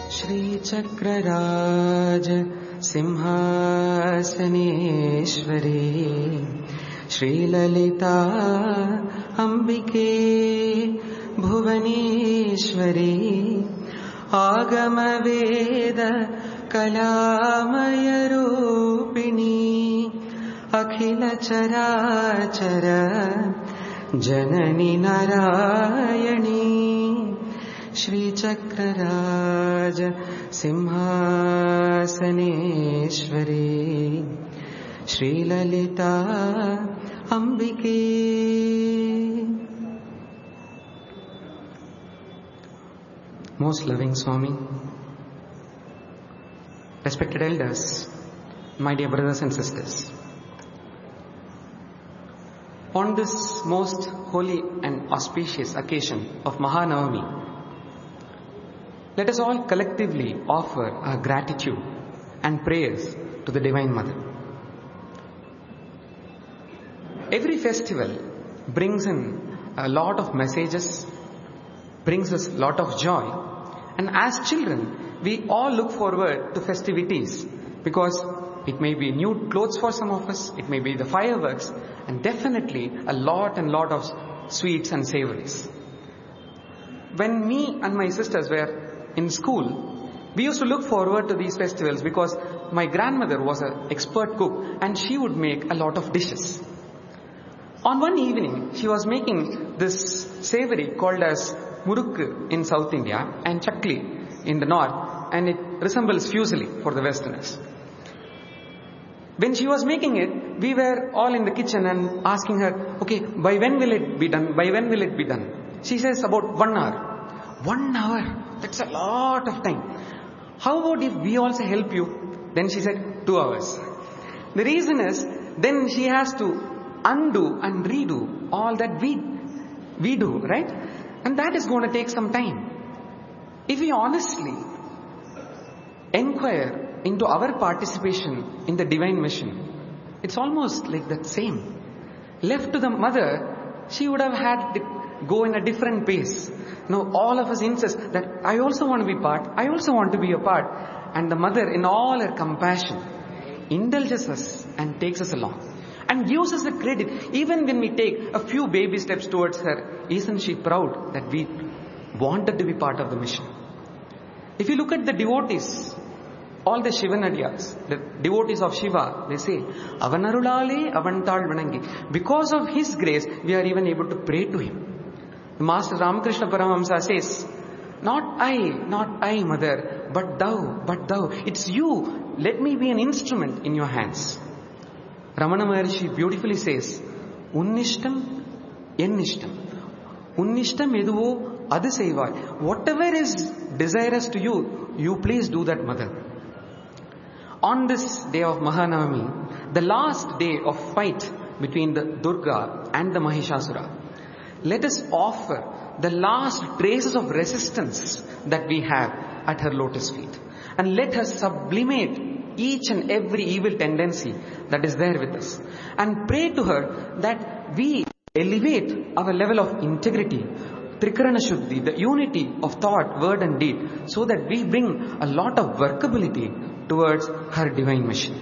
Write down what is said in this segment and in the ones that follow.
Shri Chakraraj Simhasaneshwari Shri Lalita Ambike Bhuvaneshwari Agama Veda Kalamaya Rupini Akhila Charachara Janani Narayani Shri Chakraraj Simhasaneshwari Shri Lalita Ambike. Most loving Swami, respected elders, my dear brothers and sisters, on this most holy and auspicious occasion of Mahanavami, let us all collectively offer our gratitude and prayers to the Divine Mother. Every festival brings in a lot of messages, brings us a lot of joy, and as children, we all look forward to festivities because it may be new clothes for some of us, it may be the fireworks, and definitely a lot of sweets and savories. When me and my sisters were in school, we used to look forward to these festivals because my grandmother was an expert cook and she would make a lot of dishes. On one evening, she was making this savory called as murukku in South India and chakli in the north, and it resembles fuseli for the westerners. When she was making it, we were all in the kitchen and asking her, okay, by when will it be done? By when will it be done? She says about 1 hour. 1 hour? That's a lot of time. How about if we also help you? Then she said 2 hours. The reason is, then she has to undo and redo all that we do, right? And that is going to take some time. If we honestly inquire into our participation in the divine mission, it's almost like that same. Left to the mother, she would have had to go in a different pace. Now all of us insist that I also want to be part, I also want to be a part. And the mother in all her compassion indulges us and takes us along and gives us the credit. Even when we take a few baby steps towards her, isn't she proud that we wanted to be part of the mission? If you look at the devotees, all the Shivanadiyas, the devotees of Shiva, they say, Avanarulale Avantal Vanangi. Because of his grace, we are even able to pray to him. The Master Ramakrishna Paramahamsa says, not I, mother, but thou. It's you. Let me be an instrument in your hands. Ramana Maharshi beautifully says, Unnishtam, Ennishtam. Unnishtam eduvo adu seivai. Whatever is desirous to you, you please do that, mother. On this day of Mahanavami, the last day of fight between the Durga and the Mahishasura, let us offer the last traces of resistance that we have at her lotus feet. And let her sublimate each and every evil tendency that is there with us. And pray to her that we elevate our level of integrity, Trikarana Shuddhi, the unity of thought, word and deed, so that we bring a lot of workability towards her divine mission.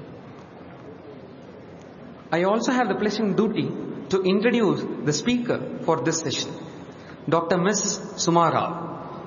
I also have the pleasant duty to introduce the speaker for this session, Dr. Ms. Suma Rao.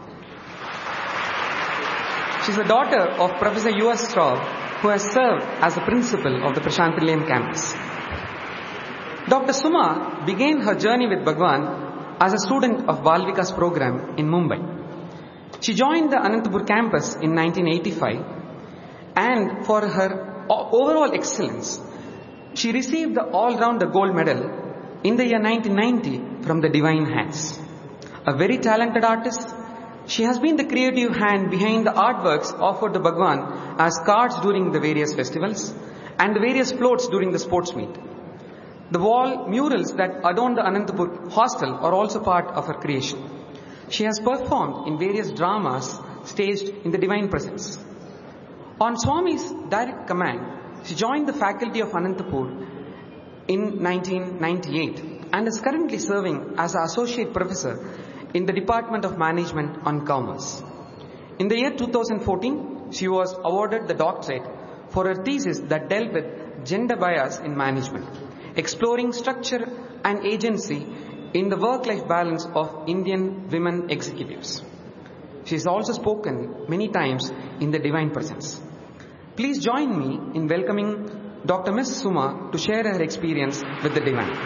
She is the daughter of Professor U.S. Rao, who has served as the principal of the Prashant Nilayam campus. Dr. Suma began her journey with Bhagwan as a student of Balvika's program in Mumbai. She joined the Anantapur campus in 1985, and for her overall excellence, she received the all-rounder gold medal in the year 1990 from the Divine Hands. A very talented artist, she has been the creative hand behind the artworks offered to Bhagwan as cards during the various festivals and the various floats during the sports meet. The wall murals that adorn the Anantapur hostel are also part of her creation. She has performed in various dramas staged in the Divine Presence. On Swami's direct command, she joined the faculty of Anantapur in 1998 and is currently serving as an associate professor in the Department of Management and Commerce. In the year 2014, she was awarded the doctorate for her thesis that dealt with gender bias in management, exploring structure and agency in the work-life balance of Indian women executives. She has also spoken many times in the Divine Presence. Please join me in welcoming Dr. Ms. Suma to share her experience with the Divine.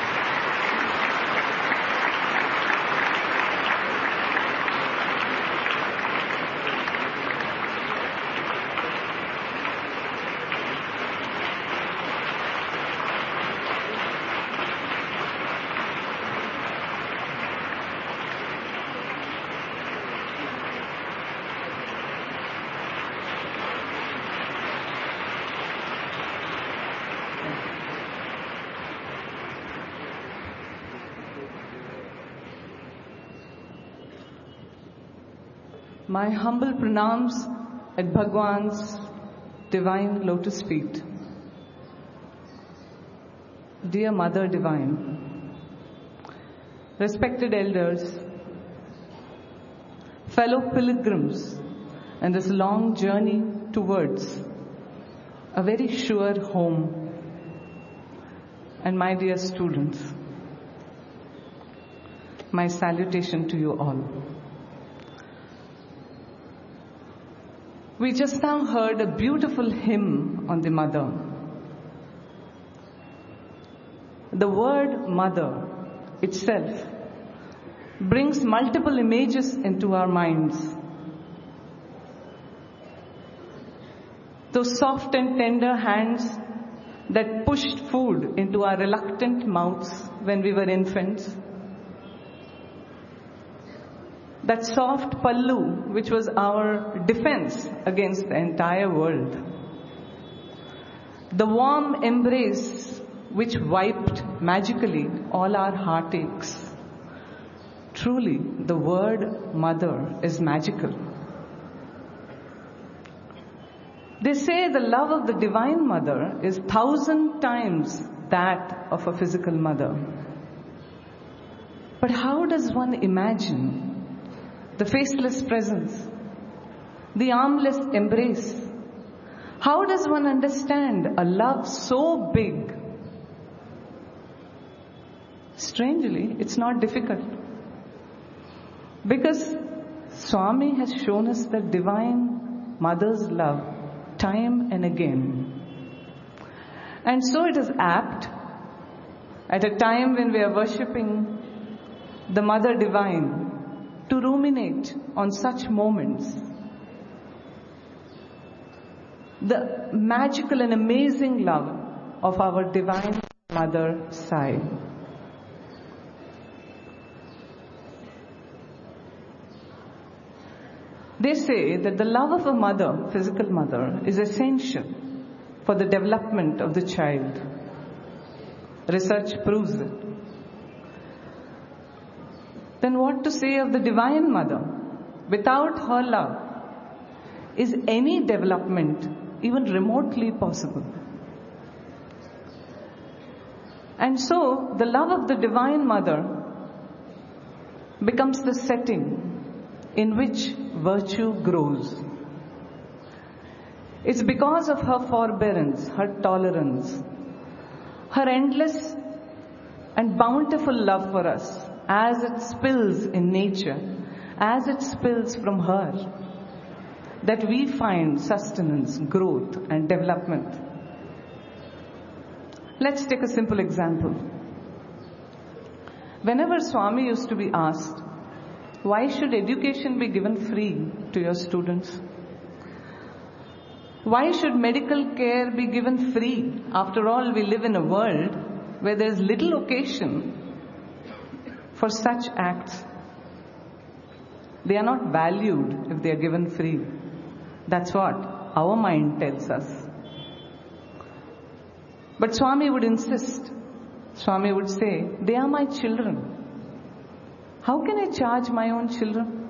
My humble pranams at Bhagwan's divine lotus feet. Dear Mother Divine, respected elders, fellow pilgrims in this long journey towards a very sure home, and my dear students, my salutation to you all. We just now heard a beautiful hymn on the Mother. The word Mother itself brings multiple images into our minds. Those soft and tender hands that pushed food into our reluctant mouths when we were infants. That soft pallu, which was our defense against the entire world. The warm embrace, which wiped magically all our heartaches. Truly, the word Mother is magical. They say the love of the Divine Mother is 1,000 times that of a physical mother. But how does one imagine the faceless presence, the armless embrace? How does one understand a love so big? Strangely, it's not difficult. Because Swami has shown us the Divine Mother's love time and again. And so it is apt, at a time when we are worshipping the Mother Divine, to ruminate on such moments. The magical and amazing love of our Divine Mother Sai. They say that the love of a mother, physical mother, is essential for the development of the child. Research proves it. Then what to say of the Divine Mother? Without her love, is any development even remotely possible? And so, the love of the Divine Mother becomes the setting in which virtue grows. It's because of her forbearance, her tolerance, her endless and bountiful love for us, as it spills in nature, as it spills from her, that we find sustenance, growth, and development. Let's take a simple example. Whenever Swami used to be asked, why should education be given free to your students? Why should medical care be given free? After all, we live in a world where there is little occasion for such acts. They are not valued if they are given free. That's what our mind tells us. But Swami would insist. Swami would say, they are my children. How can I charge my own children?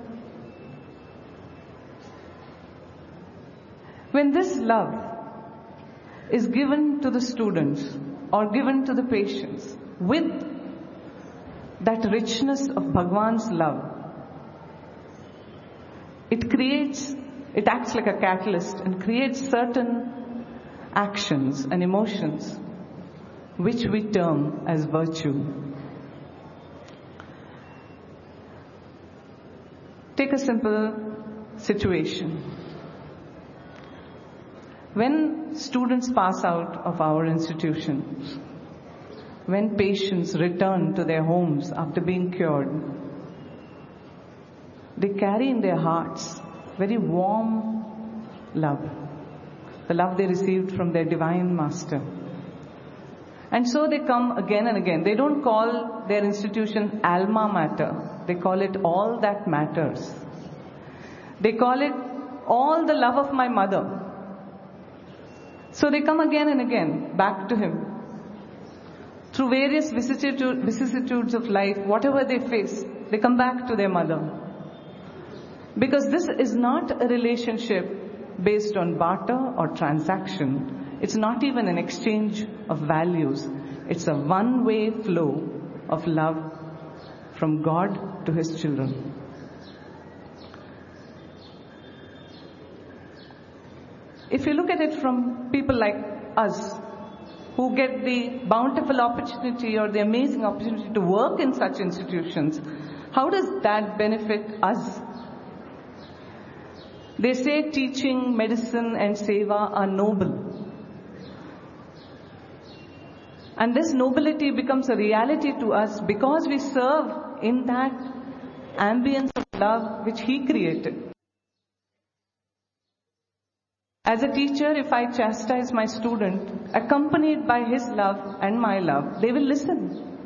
When this love is given to the students or given to the patients with that richness of Bhagwan's love, it acts like a catalyst and creates certain actions and emotions which we term as virtue. Take a simple situation. When students pass out of our institution, when patients return to their homes after being cured, they carry in their hearts very warm love, the love they received from their Divine Master. And so they come again and again. They don't call their institution Alma Mater. They call it All That Matters. They call it All the Love of My Mother. So they come again and again back to Him. Through various vicissitudes of life, whatever they face, they come back to their mother. Because this is not a relationship based on barter or transaction. It's not even an exchange of values. It's a one-way flow of love from God to His children. If you look at it from people like us, who get the bountiful opportunity or the amazing opportunity to work in such institutions, how does that benefit us? They say teaching, medicine and seva are noble. And this nobility becomes a reality to us because we serve in that ambience of love which He created. As a teacher, if I chastise my student, accompanied by his love and my love, they will listen.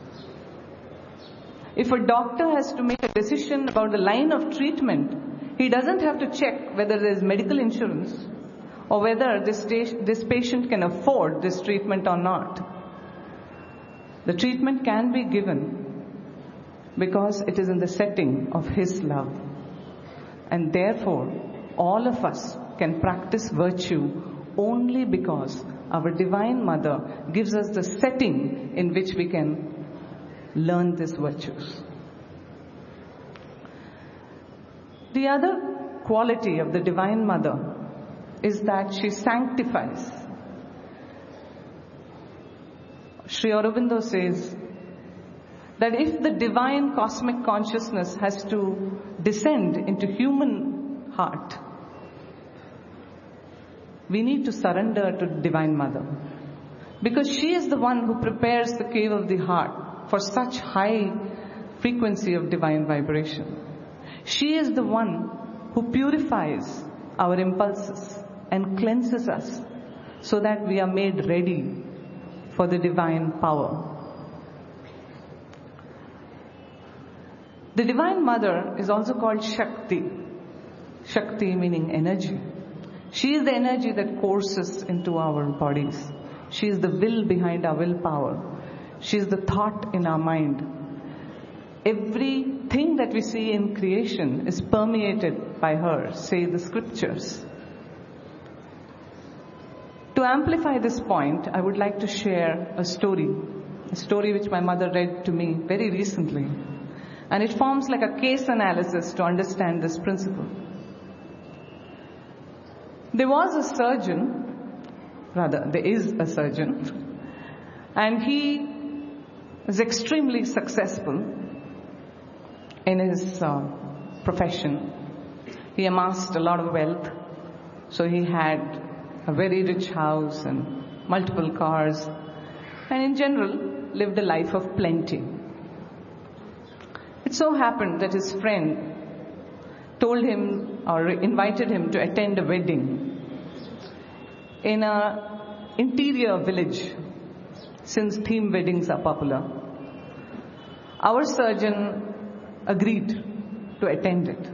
If a doctor has to make a decision about the line of treatment, he doesn't have to check whether there is medical insurance or whether this patient can afford this treatment or not. The treatment can be given because it is in the setting of His love. And therefore, all of us can practice virtue only because our Divine Mother gives us the setting in which we can learn these virtues. The other quality of the Divine Mother is that she sanctifies. Sri Aurobindo says that if the divine cosmic consciousness has to descend into human heart, we need to surrender to Divine Mother. Because she is the one who prepares the cave of the heart for such high frequency of divine vibration. She is the one who purifies our impulses and cleanses us so that we are made ready for the divine power. The Divine Mother is also called Shakti. Shakti meaning energy. She is the energy that courses into our bodies. She is the will behind our willpower. She is the thought in our mind. Everything that we see in creation is permeated by her, say the scriptures. To amplify this point, I would like to share a story which my mother read to me very recently. And it forms like a case analysis to understand this principle. There is a surgeon, and he is extremely successful in his profession. He amassed a lot of wealth, so he had a very rich house and multiple cars, and in general lived a life of plenty. It so happened that his friend told him or invited him to attend a wedding in an interior village, since theme weddings are popular. Our surgeon agreed to attend it.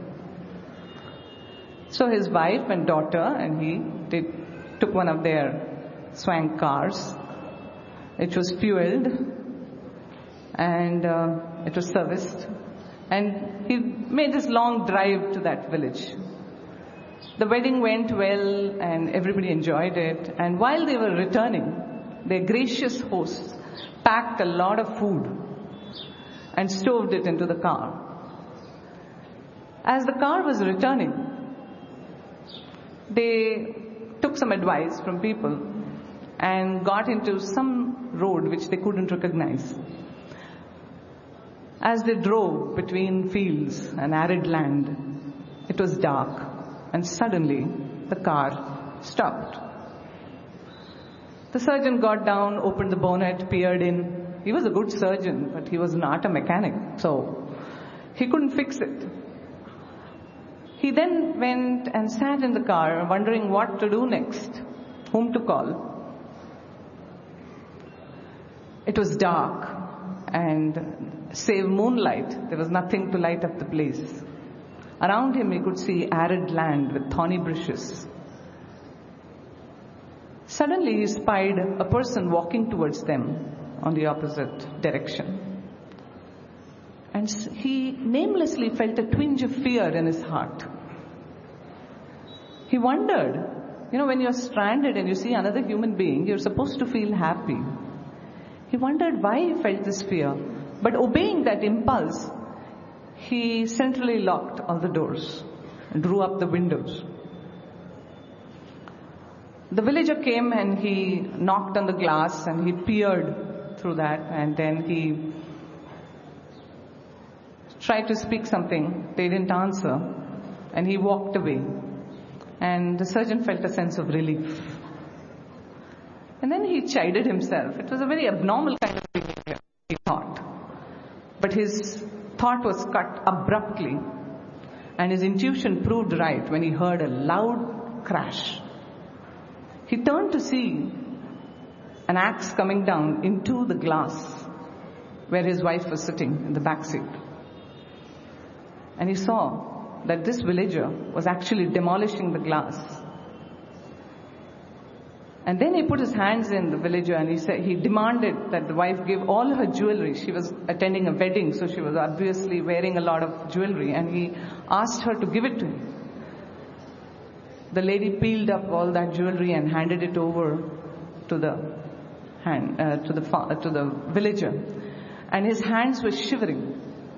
So his wife and daughter and he took one of their swank cars. It was fueled and it was serviced. And he made this long drive to that village. The wedding went well and everybody enjoyed it. And while they were returning, their gracious hosts packed a lot of food and stoved it into the car. As the car was returning, they took some advice from people and got into some road which they couldn't recognize. As they drove between fields and arid land, it was dark, and suddenly the car stopped. The surgeon got down, opened the bonnet, peered in. He was a good surgeon, but he was not a mechanic, so he couldn't fix it. He then went and sat in the car, wondering what to do next, whom to call. It was dark, and save moonlight, there was nothing to light up the place. Around him he could see arid land with thorny bushes. Suddenly he spied a person walking towards them on the opposite direction. And he namelessly felt a twinge of fear in his heart. He wondered, when you're stranded and you see another human being, you're supposed to feel happy. He wondered why he felt this fear. But obeying that impulse, he centrally locked all the doors and drew up the windows. The villager came and he knocked on the glass and he peered through that, and then he tried to speak something. They didn't answer, and he walked away. And the surgeon felt a sense of relief. And then he chided himself. It was a very abnormal kind of behavior, he thought. But his thought was cut abruptly, and his intuition proved right when he heard a loud crash. He turned to see an axe coming down into the glass where his wife was sitting in the back seat. And he saw that this villager was actually demolishing the glass. And then he put his hands in the villager and he demanded that the wife give all her jewelry. She was attending a wedding, so she was obviously wearing a lot of jewelry, and he asked her to give it to him. The lady peeled up all that jewelry and handed it over to the villager, and his hands were shivering.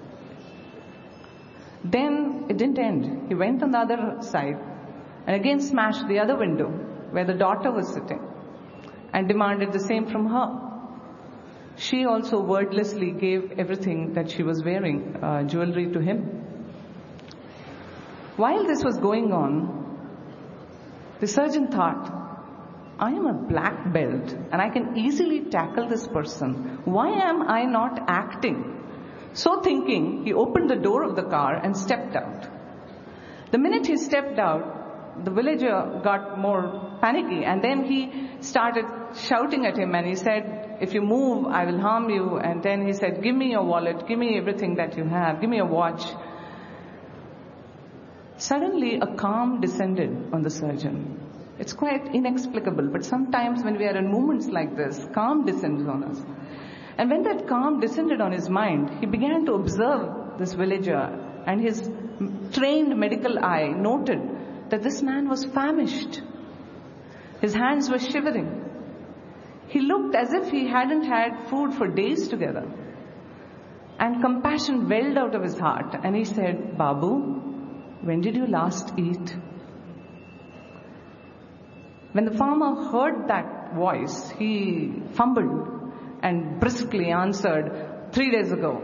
Then it didn't end. He went on the other side and again smashed the other window where the daughter was sitting and demanded the same from her. She also wordlessly gave everything that she was wearing, jewelry, to him. While this was going on, the surgeon thought, I am a black belt and I can easily tackle this person. Why am I not acting? So thinking, he opened the door of the car and stepped out. The minute he stepped out, the villager got more panicky, and then he started shouting at him, and he said, if you move, I will harm you. And then he said, give me your wallet, give me everything that you have, give me your watch. Suddenly a calm descended on the surgeon. It's quite inexplicable, but sometimes when we are in moments like this, calm descends on us. And when that calm descended on his mind, he began to observe this villager, and his trained medical eye noted that this man was famished. His hands were shivering. He looked as if he hadn't had food for days together. And compassion welled out of his heart, and he said, Babu, when did you last eat? When the farmer heard that voice, he fumbled and briskly answered, 3 days ago.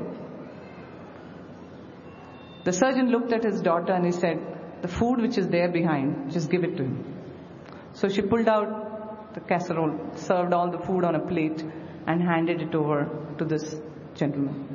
The surgeon looked at his daughter and he said, the food which is there behind, just give it to him. So she pulled out the casserole, served all the food on a plate, and handed it over to this gentleman.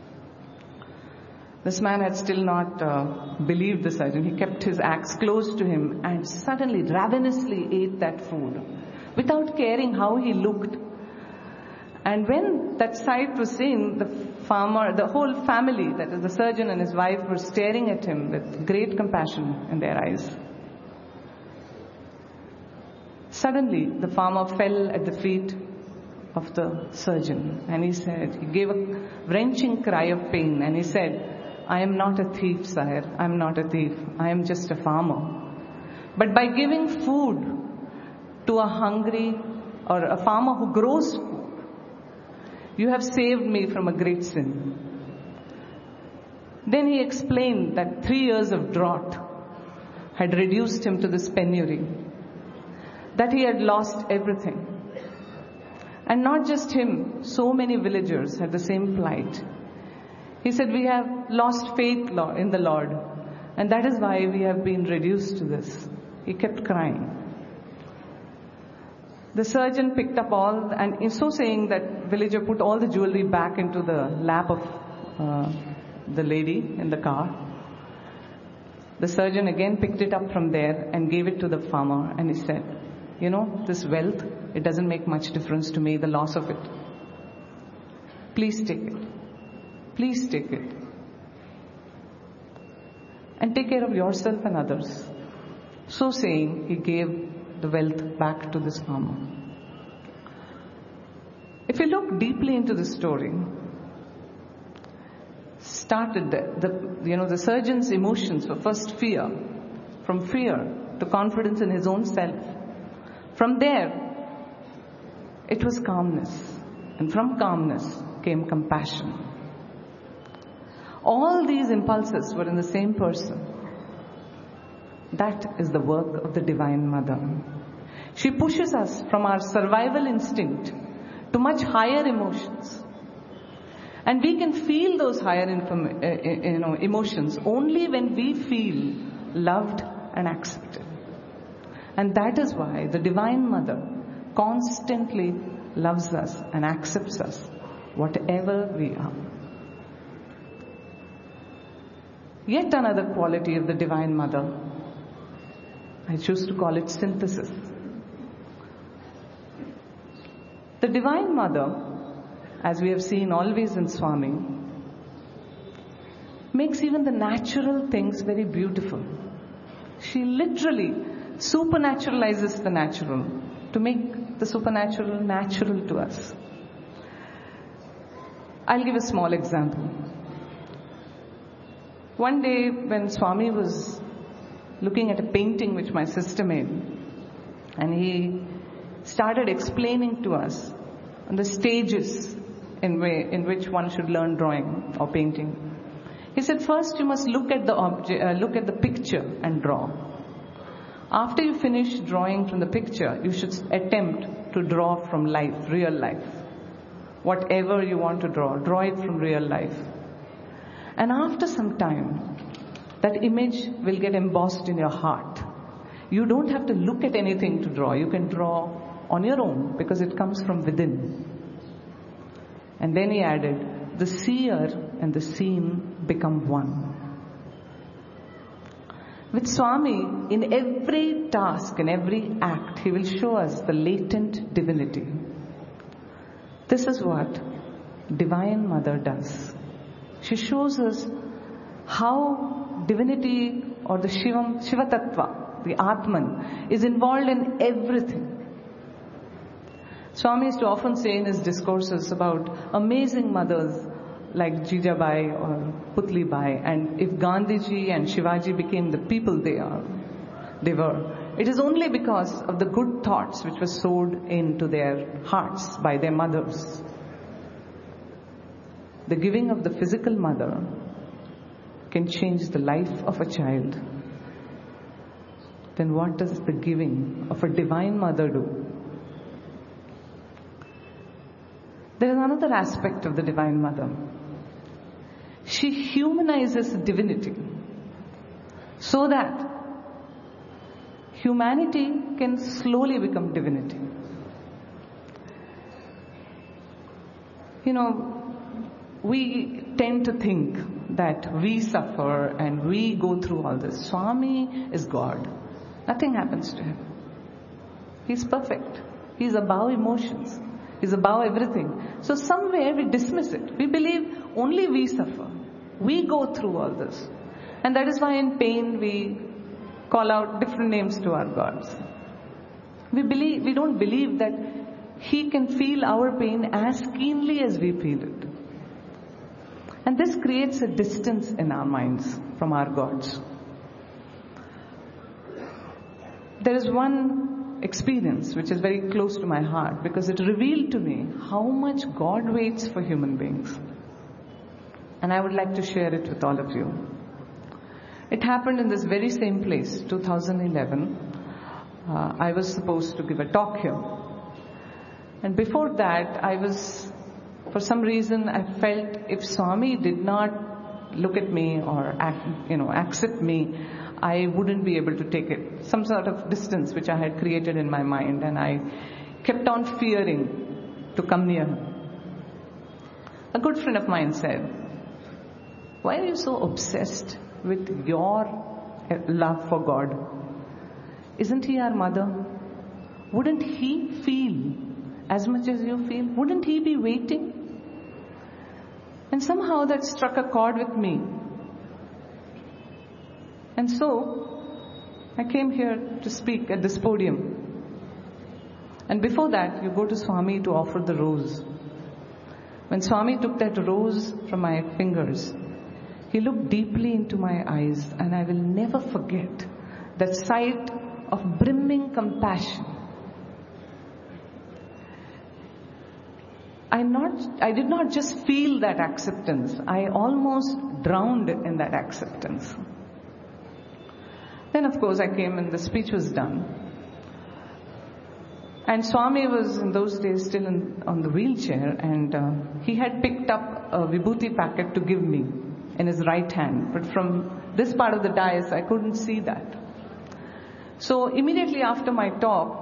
This man had still not believed the surgeon. He kept his axe close to him and suddenly ravenously ate that food without caring how he looked. And when that sight was seen, the farmer, the whole family, that is the surgeon and his wife, were staring at him with great compassion in their eyes. Suddenly, the farmer fell at the feet of the surgeon, and he gave a wrenching cry of pain, and he said, I am not a thief, sire. I am not a thief. I am just a farmer. But by giving food to a hungry or a farmer who grows food, you have saved me from a great sin. Then he explained that 3 years of drought had reduced him to this penury, that he had lost everything. And not just him, so many villagers had the same plight. He said, we have lost faith in the Lord, and that is why we have been reduced to this. He kept crying. The surgeon picked up and in so saying, that villager put all the jewelry back into the lap of the lady in the car. The surgeon again picked it up from there and gave it to the farmer, and he said, this wealth, it doesn't make much difference to me, the loss of it. Please take it. Please take it. And take care of yourself and others. So saying, he gave the wealth back to this farmer. If you look deeply into the story, the surgeon's emotions were first fear, from fear to confidence in his own self. From there, it was calmness, and from calmness came compassion. All these impulses were in the same person. That is the work of the Divine Mother. She pushes us from our survival instinct to much higher emotions. And we can feel those higher emotions only when we feel loved and accepted. And that is why the Divine Mother constantly loves us and accepts us, whatever we are. Yet another quality of the Divine Mother, I choose to call it synthesis. The Divine Mother, as we have seen always in Swami, makes even the natural things very beautiful. She literally supernaturalizes the natural to make the supernatural natural to us. I'll give a small example. One day when Swami was looking at a painting which my sister made, and he started explaining to us on the stages in which one should learn drawing or painting. He said, first you must look at the picture and draw. After you finish drawing from the picture, you should attempt to draw from life, real life. Whatever you want to draw it from real life. And after some time, that image will get embossed in your heart. You don't have to look at anything to draw. You can draw on your own because it comes from within. And then he added, the seer and the seen become one. With Swami, in every task, in every act, he will show us the latent divinity. This is what Divine Mother does. She shows us how divinity or the Shiva Tattva, the Atman, is involved in everything. Swami used to often say in his discourses about amazing mothers like Jijabai or Putli Bai, and if Gandhiji and Shivaji became the people they were, it is only because of the good thoughts which were sowed into their hearts by their mothers. The giving of the physical mother can change the life of a child. Then what does the giving of a Divine Mother do? There is another aspect of the Divine Mother. She humanizes divinity so that humanity can slowly become divinity. We tend to think that we suffer and we go through all this. Swami is God. Nothing happens to him. He's perfect. He's above emotions. He's above everything. So somewhere we dismiss it. We believe only we suffer. We go through all this. And that is why in pain we call out different names to our gods. We don't believe that He can feel our pain as keenly as we feel it. And this creates a distance in our minds from our gods. There is one experience which is very close to my heart because it revealed to me how much God waits for human beings. And I would like to share it with all of you. It happened in this very same place, 2011. I was supposed to give a talk here. And before that, for some reason, I felt if Swami did not look at me or accept me, I wouldn't be able to take it. Some sort of distance which I had created in my mind, and I kept on fearing to come near him. A good friend of mine said, "Why are you so obsessed with your love for God? Isn't He our mother? Wouldn't He feel as much as you feel? Wouldn't He be waiting?" And somehow that struck a chord with me. And so, I came here to speak at this podium. And before that, you go to Swami to offer the rose. When Swami took that rose from my fingers, He looked deeply into my eyes, and I will never forget that sight of brimming compassion. I did not just feel that acceptance, I almost drowned in that acceptance. Then of course I came and the speech was done. And Swami was in those days still on the wheelchair, and he had picked up a vibhuti packet to give me in his right hand. But from this part of the dais, I couldn't see that. So immediately after my talk,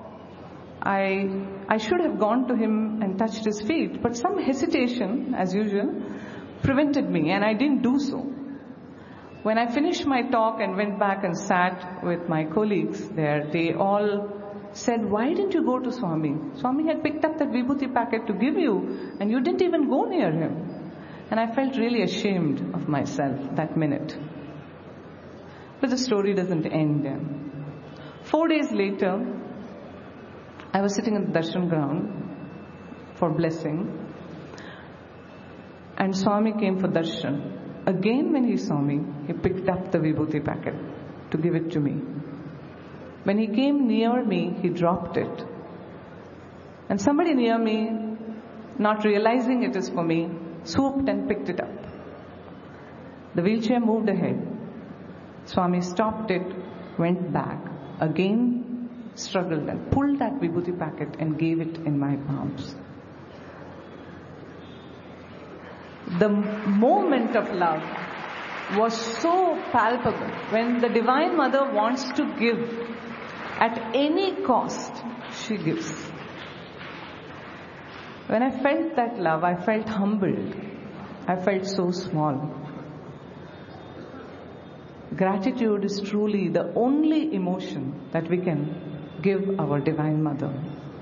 I should have gone to him and touched his feet, but some hesitation, as usual, prevented me, and I didn't do so. When I finished my talk and went back and sat with my colleagues there, they all said, "Why didn't you go to Swami? Swami had picked up that vibhuti packet to give you, and you didn't even go near him." And I felt really ashamed of myself that minute. But the story doesn't end there. 4 days later, I was sitting in the darshan ground for blessing, and Swami came for darshan. Again, when he saw me, he picked up the vibhuti packet to give it to me. When he came near me, he dropped it. And somebody near me, not realizing it is for me, swooped and picked it up. The wheelchair moved ahead. Swami stopped it, went back, again struggled and pulled that vibhuti packet and gave it in my palms. The moment of love was so palpable. When the Divine Mother wants to give, at any cost, she gives. When I felt that love, I felt humbled. I felt so small. Gratitude is truly the only emotion that we can give our Divine Mother.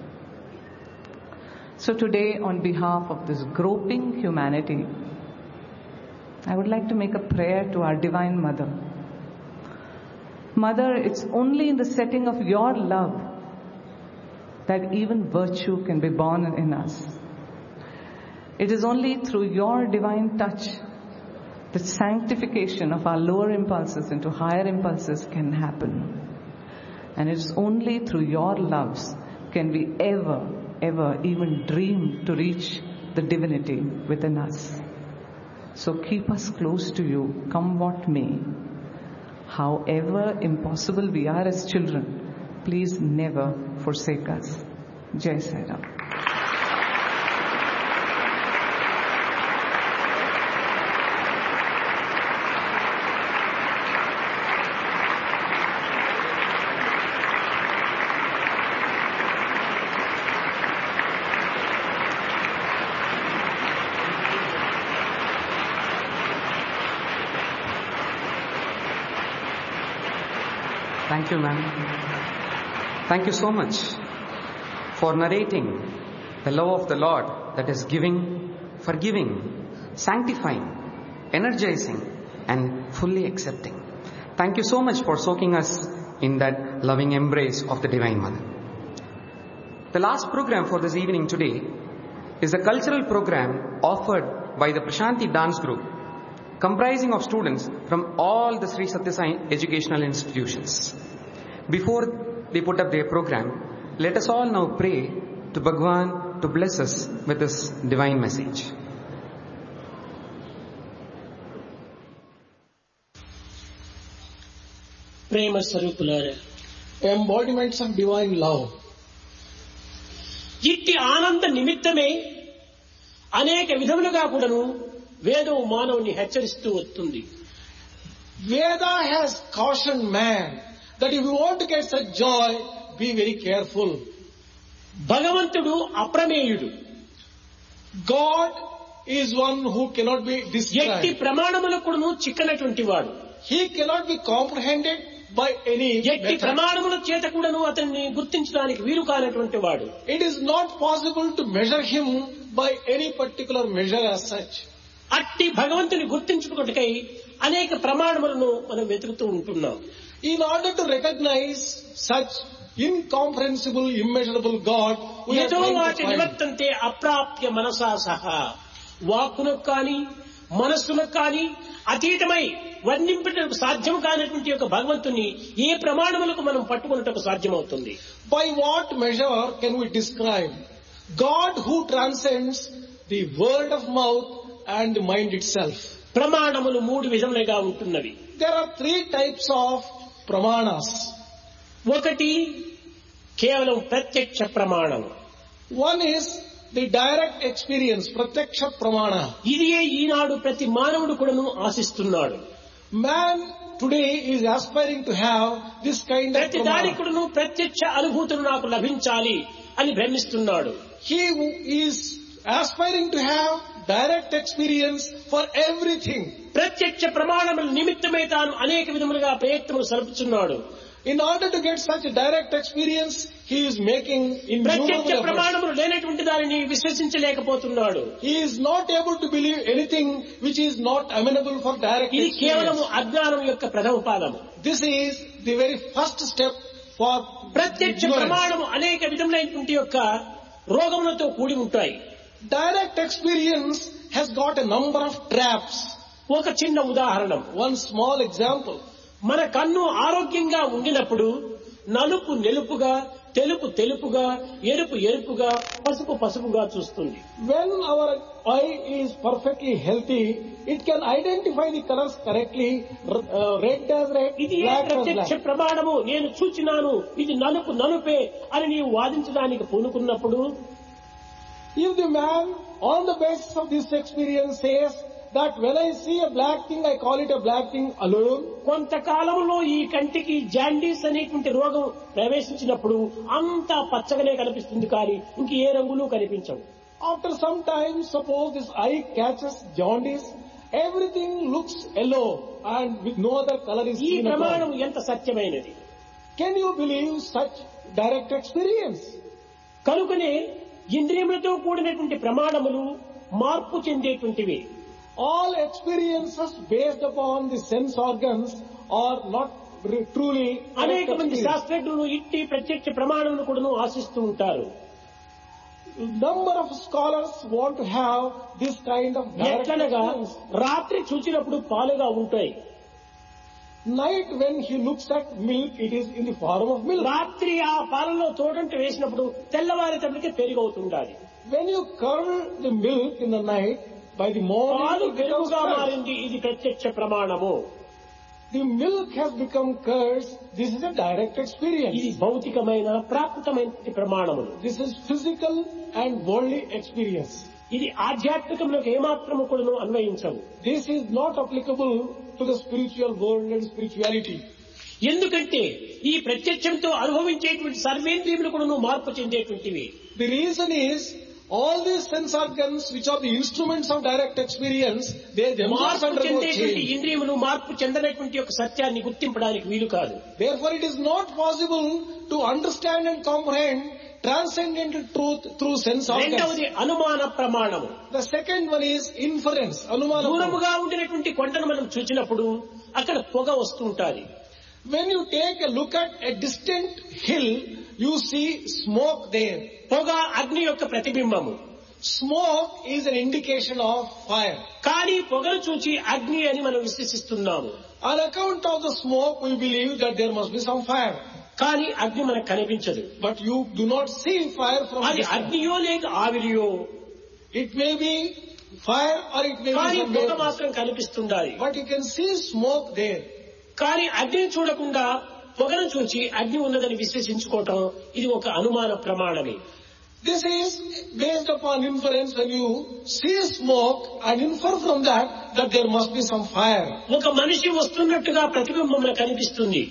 So today, on behalf of this groping humanity, I would like to make a prayer to our Divine Mother. Mother, it's only in the setting of your love that even virtue can be born in us. It is only through your divine touch that sanctification of our lower impulses into higher impulses can happen. And it is only through your loves can we ever even dream to reach the divinity within us. So keep us close to you, come what may. However impossible we are as children, please never forsake us. Jai Sai Ram. Thank you, ma'am. Thank you so much for narrating the love of the Lord that is giving, forgiving, sanctifying, energizing, and fully accepting. Thank you so much for soaking us in that loving embrace of the Divine Mother. The last program for this evening today is a cultural program offered by the Prashanti Dance Group, comprising of students from all the Sri Satya Sai educational institutions. Before they put up their program, let us all now pray to Bhagwan to bless us with this divine message. ప్రేమ స్వరూపులారా, embodiments of divine love. ఇట్టి ఆనంద నిమిత్తమే అనేక విధములుగా కూడాను వేదం మానవుని హెచ్చరిస్తూ వస్తుంది. Veda has cautioned man that if you want to get such joy, be very careful. భగవంతుడు అప్రమేయుడు. God is one who cannot be ఎట్టి described. ప్రమాణములకు కూడాను చిక్కనటువంటి వాడు. He cannot be comprehended by any ఎట్టి method. ప్రమాణముల చేత కూడాను అతన్ని గుర్తించడానికి వీలు కానటువంటి వాడు. It is not possible to measure him by any particular measure as such. అట్టి భగవంతుని గుర్తించుకున్నట్టుకై అనేక ప్రమాణములను మనం వెతుకుతూ ఉంటున్నాం. In order to recognize such incomprehensible, immeasurable God, we are ఏదో trying to వాటి find. నివర్తంతే అప్రాప్య మనసా సహా, వాక్కులకు కానీ మనస్సులకు కానీ అతీతమై వర్ణింపటకు సాధ్యం కానటువంటి యొక్క భగవంతుని ఏ ప్రమాణములకు మనం పట్టుకున్నటకు సాధ్యమవుతుంది? By what measure can we describe God who transcends the word of mouth and the mind itself? ప్రమాణములు మూడు విధములుగా ఉంటున్నవి. There are three types of pramanas. ఒకటి కేవలం ప్రత్యక్ష ప్రమాణం. One is the direct experience, pratyaksha pramana. ఇదియే ఈనాడు ప్రతి మానవుడు కూడాను ఆశిస్తున్నాడు. Man today is aspiring to have this kind of ప్రతి దానికి pramana. కూడాను ప్రత్యక్ష అనుభూతులు నాకు లభించాలి అని భ్రమిస్తున్నాడు. He is aspiring to have direct experience for everything. ప్రత్యక్ష ప్రమాణముల నిమిత్తమే తాను అనేక విధములుగా ప్రయత్నములు సలుపుచున్నాడు. In order to get such a direct experience, he is making ప్రత్యక్ష innumerable efforts. ప్రమాణములు లేనటువంటి దానిని విశ్వసించలేకపోతున్నాడు. He is not able to believe anything which is not amenable for direct ఇది కేవలము experience. అజ్ఞానం యొక్క ప్రథమ పాదము. This is the very first step for ప్రత్యక్ష ignorance. ప్రమాణము అనేక విధములైనటువంటి యొక్క రోగములతో కూడి ఉంటాయి. Direct experience has got a number of traps. ఒక చిన్న ఉదాహరణ, One small example. మన కన్ను ఆరోగ్యంగా ఉండినప్పుడు నలుపు నెలుపుగా, తెలుపు తెలుపుగా, ఎరుపు ఎరుపుగా, పసుపు పసుపుగా చూస్తుంది. When our eye is perfectly healthy, it can identify the colors correctly. Red as red, ఇది ఏ black as ప్రత్యక్ష black. ప్రమాణము? నేను చూచినాను, ఇది నలుపు నలుపే అని నీవు వాదించడానికి పూనుకున్నప్పుడు, If the man on the basis of this experience says that when I see a black thing, I call it a black thing alone, కొంతకాలంలో ఈ కంటికి జాండీస్ అనేటువంటి రోగం ప్రవేశించినప్పుడు అంతా పచ్చగానే కనిపిస్తుంది, కానీ ఇంక ఏ రంగులు కనిపించవు. after some time, suppose this eye catches jaundice, everything looks yellow and with no other color is ఈ seen at all. ప్రమాణం ఎంత సత్యమైనది! Can you believe such direct experience? కనుకనే ఇంద్రియములతో కూడినటువంటి ప్రమాణములు మార్పు చెందేటువంటివి. All experiences based upon the sense organs are not truly direct అనేక మంది experience. శాస్త్రజ్ఞులు ఇట్టి ప్రత్యక్ష ప్రమాణములను కూడాను ఆశిస్తూ ఉంటారు. Number of scholars want to have this kind of direct ఎట్లనగా experience. రాత్రి చూచినప్పుడు పాలుగా ఉంటాయి, Night when he looks at milk, it is in the form of milk. రాత్రి ఆ పాలలో తోడంట వేసినప్పుడు తెల్లవారేటప్పటికే పెరుగవుతుండాలి. When you curdle the milk in the night, by the morning పాలు it becomes పెరుగుగా curd. మారింది. ఇది ప్రత్యక్ష ప్రమాణము. The milk has become curds. This is a direct ఇది experience. భౌతికమైన ప్రాకృతమైన ప్రమాణములు. This is physical and worldly experience. ఇది ఆధ్యాత్మికములకు ఏమాత్రము కూడాను అన్వయించవు. This is not applicable to the spiritual world and spirituality. ఎందుకంటే ఈ ప్రత్యక్షంతో అనుభవించేటువంటి సర్వేంద్రియములు కూడాను మార్పు చెందేటువంటివి. The reason is all these sense organs which are the instruments of direct experience, they themselves మార్పు undergo చెందేటువంటి change. ఇంద్రియములు మార్పు చెందనటువంటి యొక్క సత్యాన్ని గుర్తింపడానికి వీలు కాదు. Therefore it is not possible to understand and comprehend transcendental truth through sense organs. రెండవది అనుమాన ప్రమాణము. The second one is inference, anumana. దూరముగా ఉండినటువంటి కొండను మనం చూసినప్పుడు అక్కడ పొగ వస్తూ ఉంటుంది. When you take a look at a distant hill, you see smoke there. పొగ అగ్ని యొక్క ప్రతిబింబము. Smoke is an indication of fire. కానీ పొగను చూచి అగ్ని అని మనం విశ్వసిస్తున్నాము. On account of the smoke, we believe that there must be some fire. కానీ అగ్ని మనకు కనిపించదు. But you do not see fire from అది distance. అగ్నియో లేక ఆవిరియో, It may be fire or it may కానీ be some పొగ vapor. మాత్రం కనిపిస్తుండాలి. But you can see smoke there. కానీ అగ్నిని చూడకుండా పొగను చూచి అగ్ని ఉన్నదని విశ్వసించుకోవటం ఇది ఒక అనుమాన ప్రమాణమే. This is based upon inference. When you see smoke and infer from that there must be some fire. ఒక మనిషి వస్తున్నట్టుగా ప్రతిబింబంలో కనిపిస్తుంది.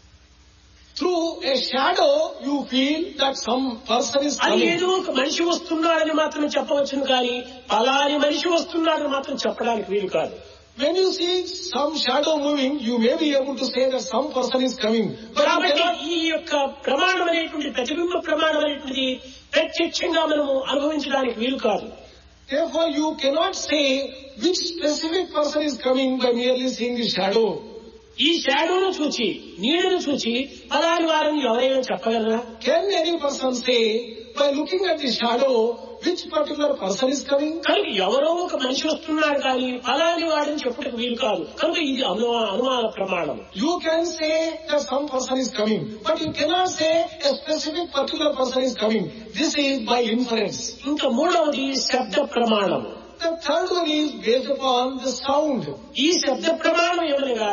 Through a shadow you feel that some person is అది coming. ఏదో ఒక మనిషి వస్తున్నాడని మాత్రం చెప్పవచ్చును, కానీ అలాని మనిషి వస్తున్నాడని మాత్రం చెప్పడానికి వీలు కాదు. When you see some shadow moving, you may be able to say that some person is coming. కాబట్టి ఈ యొక్క ప్రమాణం అనేటువంటి ప్రతిబింబ ప్రమాణం అనేటువంటిది ప్రత్యక్షంగా మనము అనుభవించడానికి వీలు కాదు. Therefore, you cannot say which specific person is coming by merely seeing the shadow. ఈ షాడోను చూచి నీడను చూచి అలాని వారిని ఎవరైనా చెప్పగలరా? Can any person say by looking at the shadow which particular person is coming? కనుక ఎవరో ఒక మనిషి వస్తున్నాడు కానీ అలాని వాడిని చెప్పుటకు వీలు కాదు. కనుక ఇది అనుమాన ప్రమాణం. You can say that some person is coming, but you cannot say a specific particular person is coming. This is by inference. ఇంకా మూడవది శబ్ద ప్రమాణం. The third one is based upon the sound. ఈ శబ్ద ప్రమాణం ఏమనగా,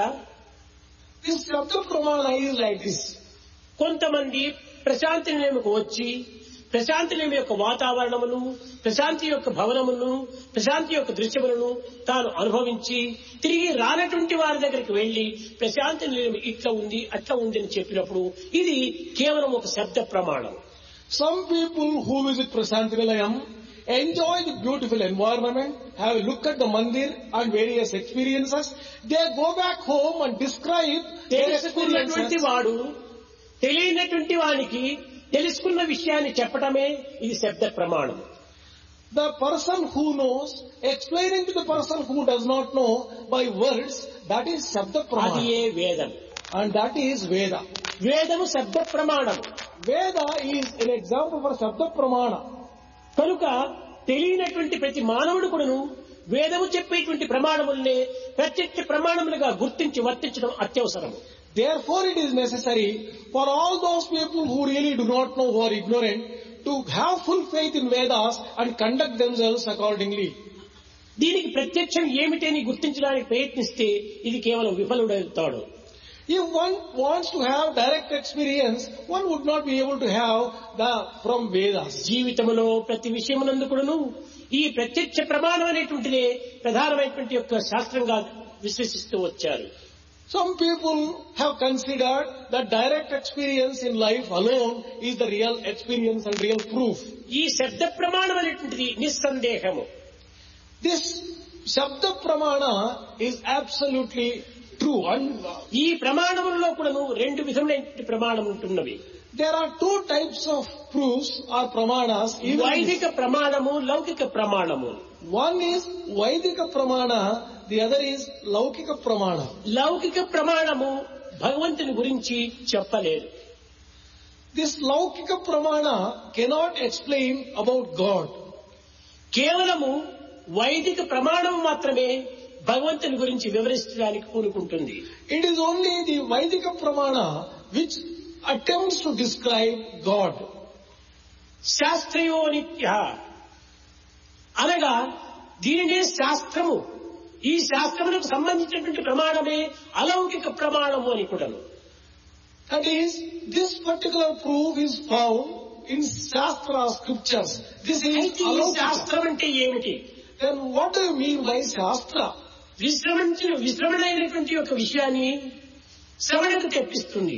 This Shabda Pramana is like this. కొంతమంది ప్రశాంతి నిలయముకు వచ్చి ప్రశాంతి నిలయం యొక్క వాతావరణమును, ప్రశాంతి యొక్క భవనమును, ప్రశాంతి యొక్క దృశ్యములను తాను అనుభవించి తిరిగి రానటువంటి వారి దగ్గరికి వెళ్లి ప్రశాంతి నిలయం ఇట్లా ఉంది అట్లా ఉంది అని చెప్పినప్పుడు ఇది కేవలం ఒక శబ్ద ప్రమాణం. Some people who visit Prasanthi Nilayam enjoy the beautiful environment, have a look at the mandir and various experiences. They go back home and describe their తెలుసుకున్నటువంటి experiences. వాడు తెలియనటువంటి వానికి తెలుసుకున్న విషయాన్ని చెప్పటమే ఇది శబ్ద ప్రమాణం. The person who knows, explaining to the person who does not know by words, that is Shabda అది Pramana. ఏ వేదం. And that is Veda. వేదము శబ్ద ప్రమాణం. Veda is an example for Shabda Pramana. కనుక తెలియనటువంటి ప్రతి మానవుడు కూడాను వేదము చెప్పేటువంటి ప్రమాణములనే ప్రత్యక్ష ప్రమాణములుగా గుర్తించి వర్తించడం అత్యవసరం. Therefore it is necessary for all those people who really do not know, who are ignorant, to have full faith in Vedas and conduct themselves accordingly. దీనికి ప్రత్యక్షం ఏమిటని గుర్తించడానికి ప్రయత్నిస్తే ఇది కేవలం విఫలుడవుతాడు. If one wants to have direct experience, one would not be able to have from Vedas. జీవితంలో ప్రతి విషయమునందు కూడాను ఈ ప్రత్యక్ష ప్రమాణం అనేటువంటిదే ప్రధానమైనటువంటి యొక్క శాస్త్రంగా విశ్వసిస్తూ వచ్చారు. Some people have considered that direct experience in life alone is the real experience and real proof. ఈ శబ్ద ప్రమాణం అనేటువంటిది నిస్సందేహము. This Shabda Pramana is absolutely true. And ఈ ప్రమాణములలో కూడాను రెండు విధములైన ప్రమాణం ఉంటున్నవి. there are two types of proofs or pramanas. వైదిక ప్రమాణము, లౌకిక ప్రమాణము. One is Vaidika Pramana, the other is Laukika Pramana. లౌకిక ప్రమాణము భగవంతుని గురించి చెప్పలేదు. This Laukika Pramana cannot explain about God. కేవలము వైదిక ప్రమాణం మాత్రమే భగవంతుని గురించి వివరించడానికి పూనుకుంటుంది. It is only the Vaidika Pramana which attempts to describe God. శాస్త్రయో నిత్య అనగా దీనినే శాస్త్రము, ఈ శాస్త్రములకు సంబంధించినటువంటి ప్రమాణమే అలౌకిక ప్రమాణము అని కూడాను. That is, this particular proof is found in Shastra scriptures. This is అయితే ఈ Alaukika. శాస్త్రం అంటే ఏమిటి? Then what do you mean by Shastra? విశ్రమణైనటువంటి యొక్క విషయాన్ని శ్రవణకు తెప్పిస్తుంది.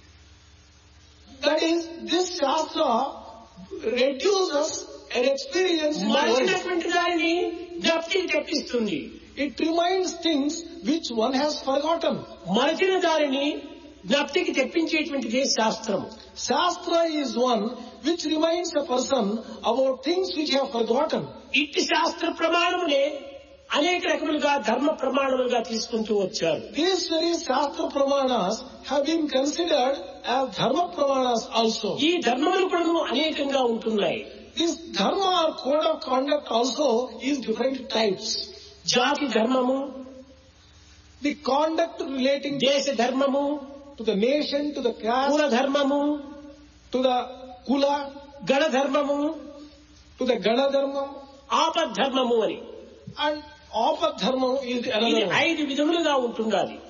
That is, this Shastra reduces an experience in the world. మరిచినటువంటి దానిని జ్ఞప్తికి తెప్పిస్తుంది. It reminds things which one has forgotten. మరిచిన దానిని జ్ఞప్తికి తెప్పించేటువంటిదే శాస్త్రము. Shastra is one which reminds a person about things which he has forgotten. ఇట్టి శాస్త్ర ప్రమాణములే అనేక రకములుగా ధర్మ ప్రమాణములుగా తీసుకుంటూ వచ్చారు. These very Shastra Pramanas have been considered as Dharma Pramanas also. ఈ ధర్మములు కూడా అనేకంగా ఉంటున్నాయి. This Dharma or code of conduct also is different types. జాతి ధర్మము, The conduct relating దేశ ధర్మము, to the nation, to the కుల caste, ధర్మము, to the Kula, గణ ధర్మము, to the Gana Dharma, ఆపద్ ధర్మము అని and Apad Dharma is ఇది another one. 5 విధములుగా ఉంటున్నది.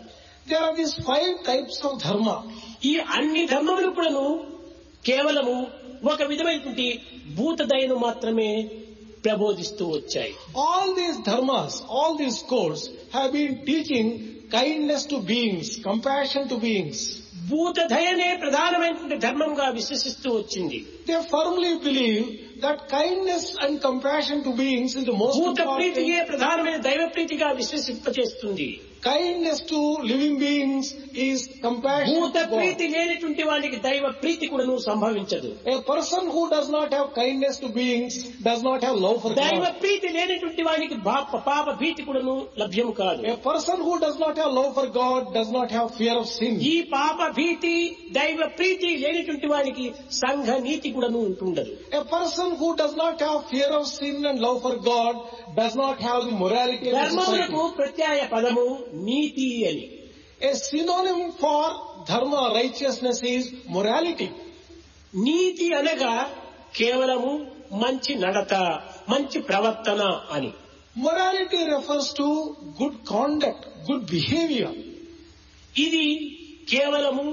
There are these 5 types of dharma. ఈ అన్ని ధర్మములు కూడాను కేవలము ఒక విధమైనటువంటి భూతదయను మాత్రమే ప్రబోధిస్తూ వచ్చాయి. All these dharmas, all these codes have been teaching kindness to beings, compassion to beings. భూతదయనే ప్రధానమైనటువంటి ధర్మంగా విశ్వసిస్తూ వచ్చింది. They firmly believe that kindness and compassion to beings is the most భూత important. ప్రీతియే ప్రధానమైన దైవ ప్రీతిగా విశ్వసింపచేస్తుంది. Kindness to living beings is compassion భూత to God. ప్రీతి లేనటువంటి వానికి దైవ ప్రీతి కూడాను సంభవించదు. A person who does not have kindness to beings does not have love for దైవ God. ప్రీతి లేనటువంటి వానికి పాప భీతి కూడాను లభ్యం కాదు. A person who does not have love for God does not have fear of sin. ఈ పాప భీతి దైవ ప్రీతి లేనటువంటి వానికి సంఘ నీతి కూడాను ఉంటుండదు. A person who does not have fear of sin and love for God does not have the morality of the ధర్మములకు society. ప్రత్యయ పదము నీతి అని. A synonym for dharma, righteousness, is morality. నీతి అనగా కేవలము మంచి నడత, మంచి ప్రవర్తన అని. Morality refers to good conduct, good behavior. ఇది కేవలము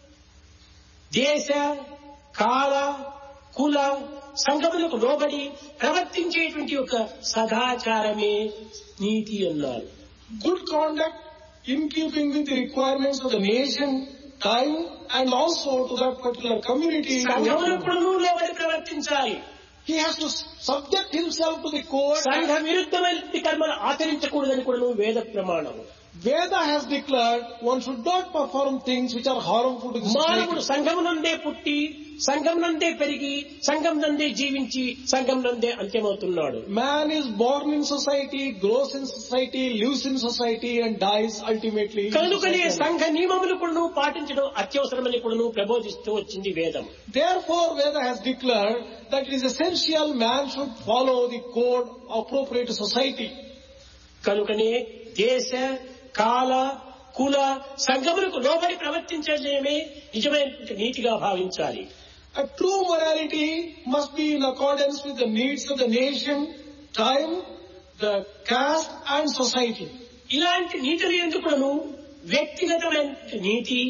దేశ, కాల, కుల, సంఘములకు లోబడి ప్రవర్తించేటువంటి ఒక సదాచారమే నీతి అన్నారు. Good conduct in keeping with the requirements of the nation, time, and also to that particular community. సంఘములకు లోబడి ప్రవర్తించాలి. He has to subject himself to the code. సంఘ విరుద్ధమైన కర్మలు ఆచరించకూడదని కూడా వేద ప్రమాణము. Veda has declared one should not perform things which are harmful to the మానవుడు society. సంఘమునందే పుట్టి, సంఘమునందే పెరిగి, సంఘమునందే జీవించి, సంఘమునందే అంత్యమవుతున్నాడు. Man is born in society, grows in society, lives in society, and dies ultimately in కనుకనే society. సంఘ నియమములు కూడా పాటించడం అత్యవసరమని కూడా ప్రబోధిస్తూ వచ్చింది వేదం. Therefore, Veda has declared that it is essential man should follow the code appropriate to society. కనుకనే దేశ, కాల, కుల, సంఘములకు లోబడి ప్రవర్తించడమే నిజమైన నీతిగా భావించాలి. A true morality must be in accordance with the needs of the nation, time, the caste, and society. ఇలాంటి నీతులు ఎందుకును వ్యక్తిగతమైన నీతి,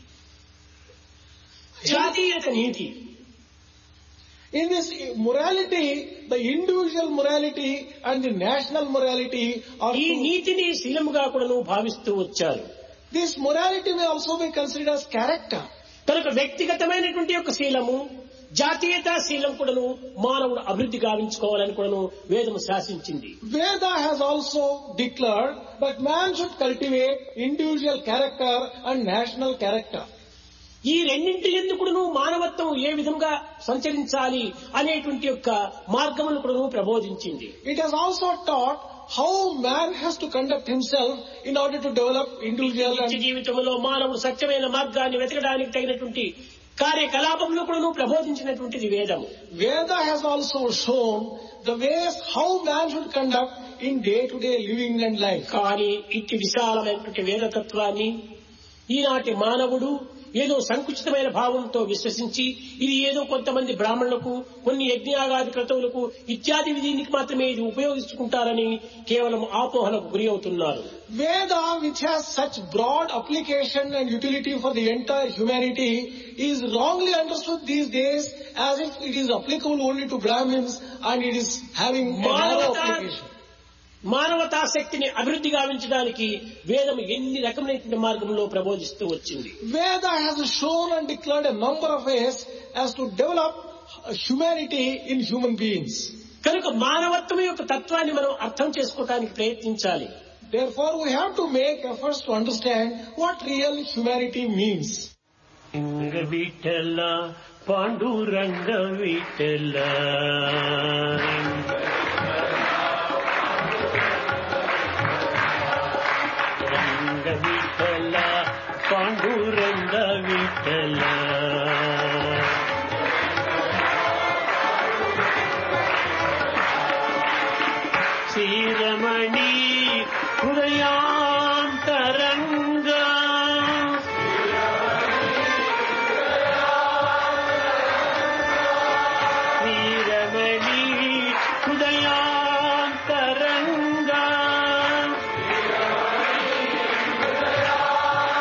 జాతీయత నీతి. In this morality, the individual morality and the national morality are ఈ నీతిని శీలముగా కూడాను భావిస్తూ వచ్చారు. this morality may also be considered as character. కనుక వ్యక్తిగతమైనటువంటి యొక్క శీలము, జాతీయతా శీలం కూడాను మానవుడు అభివృద్ధి గావించుకోవాలని కూడాను వేదము శాసించింది. Veda has also declared that man should cultivate individual character and national character. ఈ రెండింటి ఎందుకును మానవత్వం ఏ విధంగా సంచరించాలి అనేటువంటి యొక్క మార్గమును కూడా ప్రబోధించింది. It has also taught how man has to conduct himself in order to develop individual నిత్య జీవితంలో మానవుడు సత్యమైన మార్గాన్ని వెతకడానికి తగినటువంటి కార్యకలాపంలో కూడా ప్రబోధించినటువంటిది వేదము. Veda has also shown the ways how man should conduct in day-to-day living and life. కానీ ఇట్టి విశాలమైనటువంటి వేదతత్వాన్ని ఈనాటి మానవుడు ఏదో సంకుచితమైన భావంతో విశ్వసించి ఇది ఏదో కొంతమంది బ్రాహ్మణులకు, కొన్ని యజ్ఞాగాది క్రతువులకు ఇత్యాది దీనికి మాత్రమే ఇది ఉపయోగించుకుంటారని కేవలం ఆపోహనకు గురి అవుతున్నారు. Veda, which has such broad application and utility for the entire humanity, is wrongly understood these days as if it is applicable only to Brahmins and it is having a narrow application. మానవతా శక్తిని అభివృద్ధి గావించడానికి వేదం ఎన్ని రకమైన మార్గంలో ప్రబోధిస్తూ వచ్చింది. Veda has shown and declared a number of ways as to develop humanity in human beings. కనుక మానవత్వం యొక్క తత్వాన్ని మనం అర్థం చేసుకోవడానికి ప్రయత్నించాలి. Therefore, we have to make efforts to understand what real humanity means. Vitthala Panduranga Vitthala Vitthala Panduranga Vitthala Sriramani హృదయాంతరంగ Sriramani హృదయాంతరంగ. 'Jai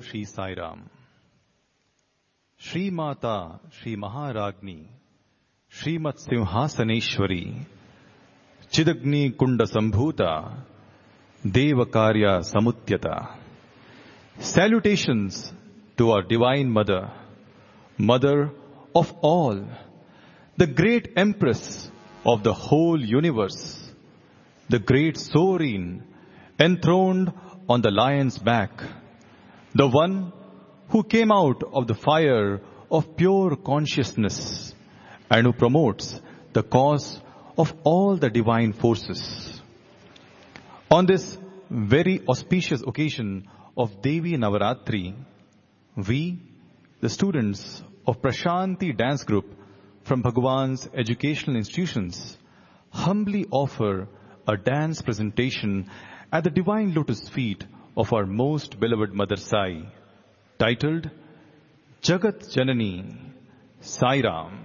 Shri Sai Ram. Shri Mata Shri Maharagni Shrimat Simhasaneshwari Chidagni Kunda Sambhuta Devakarya Samutyata. Salutations to our Divine Mother, Mother of all, the great Empress of the whole universe, the great Sovereign enthroned on the lion's back, the one who came out of the fire of pure consciousness and who promotes the cause of all the divine forces. On this very auspicious occasion of Devi Navaratri, we, the students of Prashanti Dance Group from Bhagwan's educational institutions, humbly offer a dance presentation at the divine lotus feet of our most beloved Mother Sai, titled Jagat Janani Sai Ram.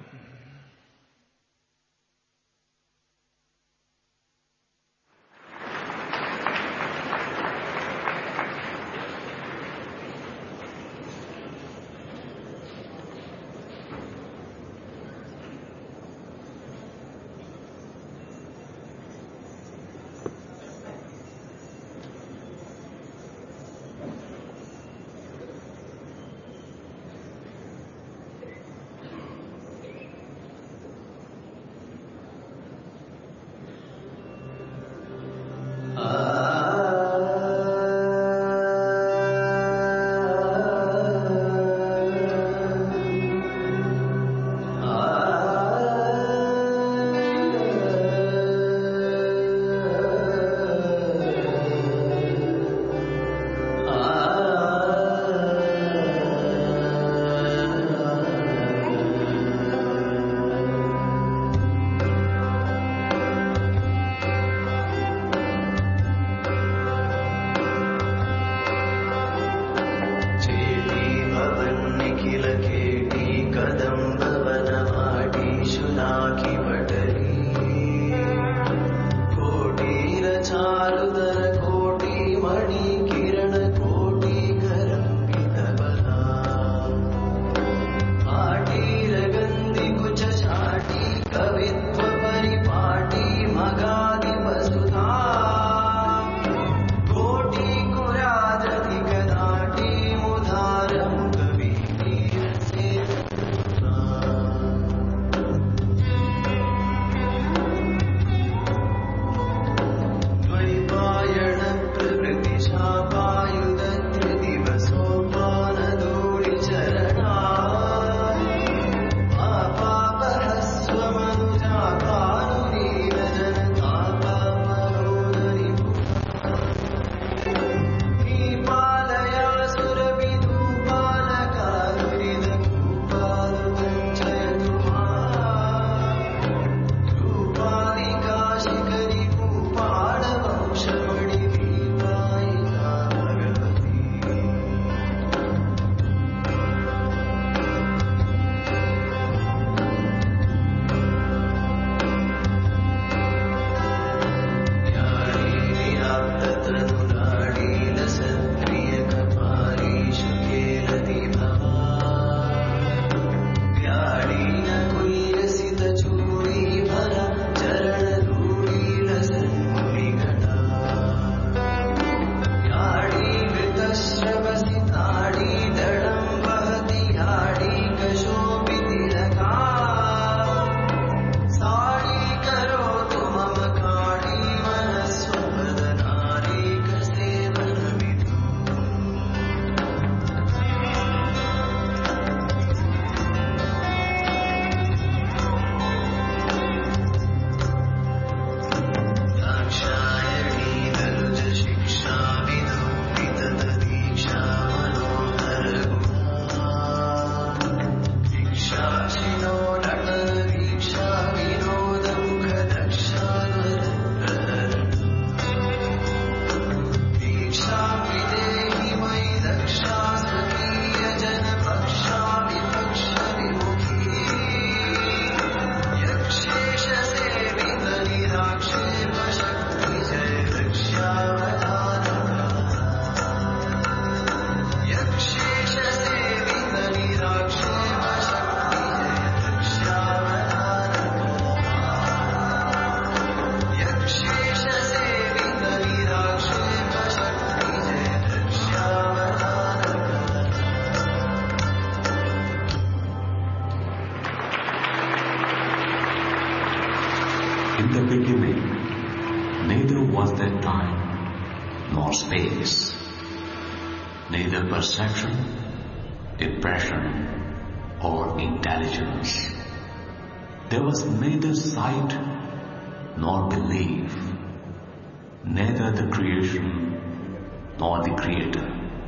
In the beginning, neither was there time nor space, neither perception, impression, or intelligence. There was neither sight nor belief, neither the creation nor the creator.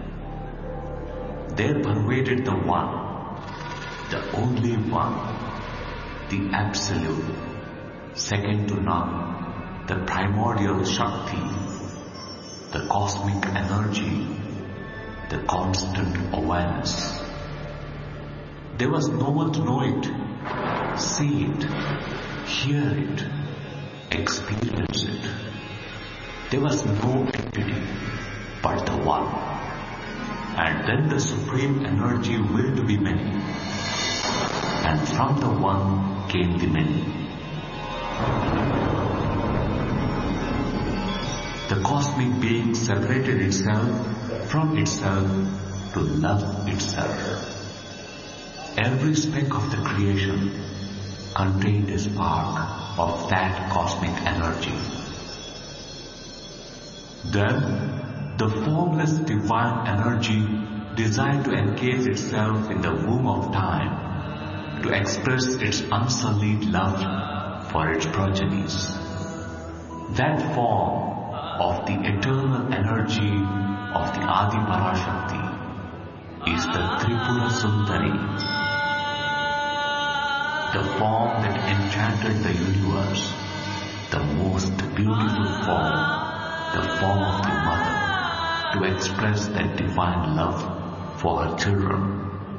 There pervaded the one, the only one, the absolute, second to none, the primordial Shakti, the cosmic energy, the constant awareness. There was no one to know it, see it, hear it, experience it. There was no entity but the one. And then the supreme energy willed to be many. And from the one came the many. The cosmic being separated itself from itself to love itself. Every speck of the creation contained a spark of that cosmic energy. Then, the formless divine energy desired to encase itself in the womb of time to express its unsullied love for its progenies. That form of the eternal energy of the Adi Parashakti is the Tripura Sundari, the form that enchanted the universe, the most beautiful form, the form of the mother, to express that divine love for her children.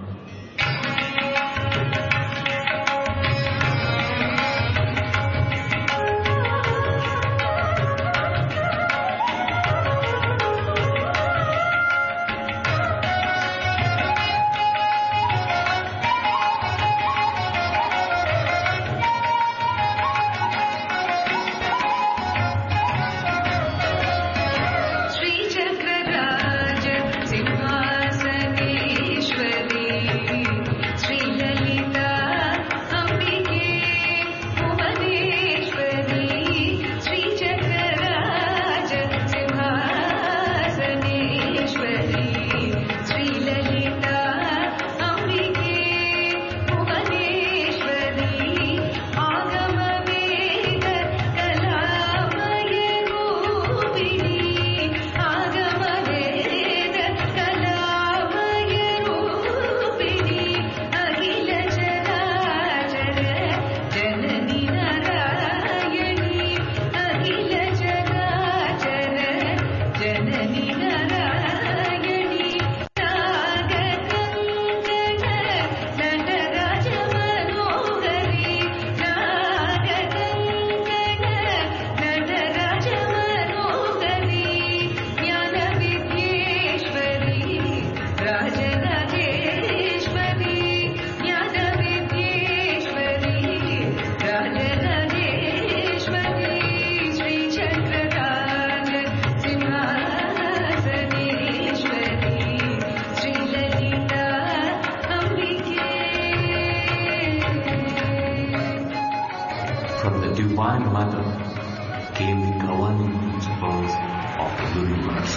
Divine Mother came the governing principles of the universe: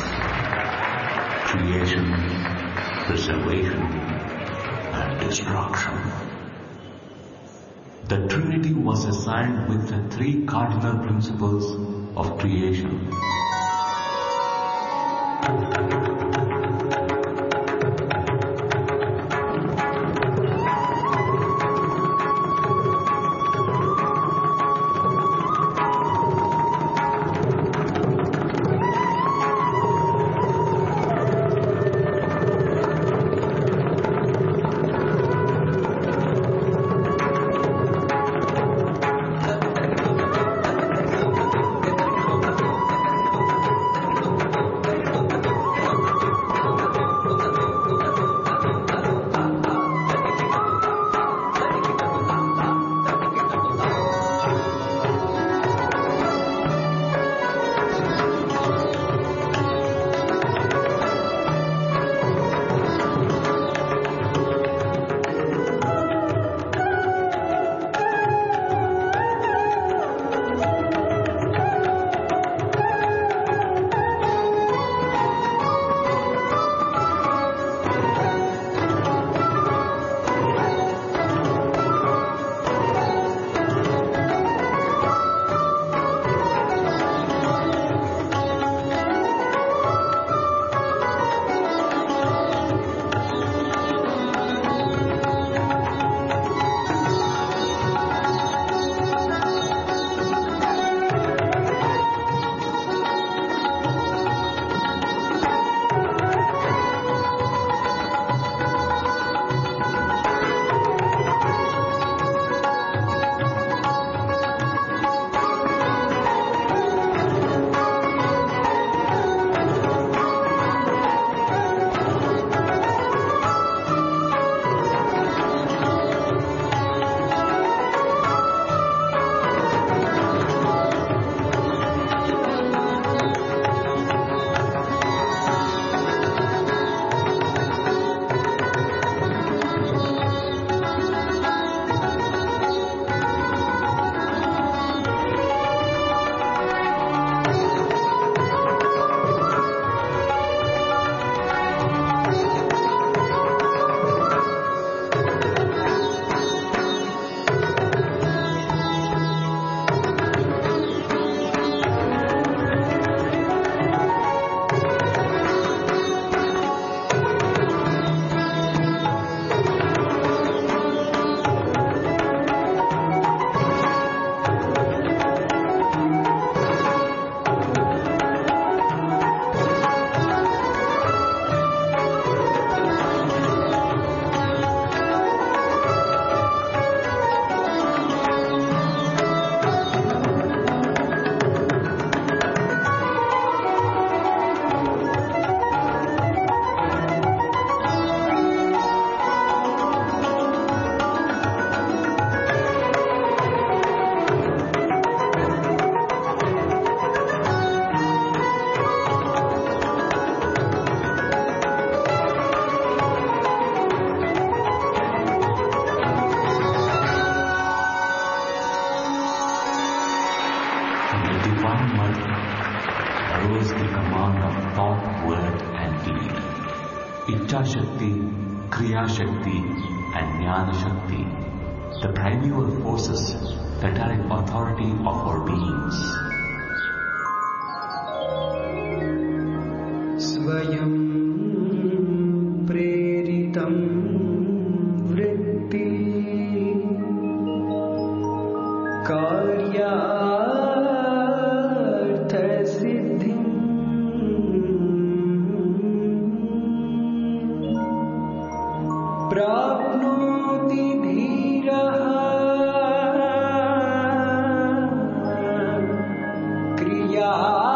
creation, preservation, and destruction. The Trinity was assigned with the three cardinal principles of creation. bond of thought, word and deed. Ichcha Shakti, Kriya Shakti and Jnana Shakti, the primeval forces that are in authority of our beings. Swayam preritam vritti karyartha siddhim prapnoti dhiraha kriya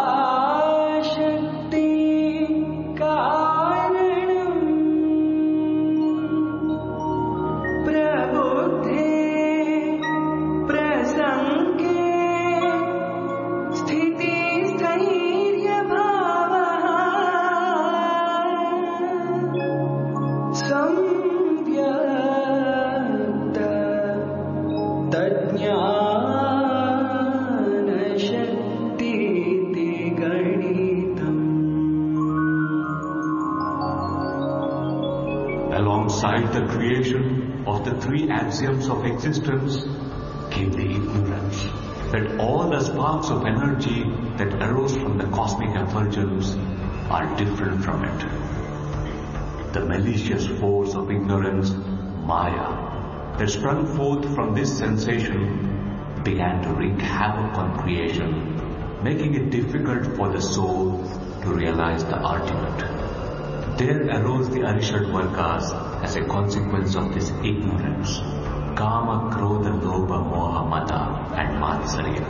Alongside the creation of the three axioms of existence came the ignorance that all the sparks of energy that arose from the cosmic effulgence are different from it. The malicious force of ignorance, Maya, that sprung forth from this sensation began to wreak havoc on creation, making it difficult for the soul to realize the ultimate. There arose the Arishad Vargas as a consequence of this ignorance: Kama, Krodha, Lobha, Moha, Mata and Matsarya.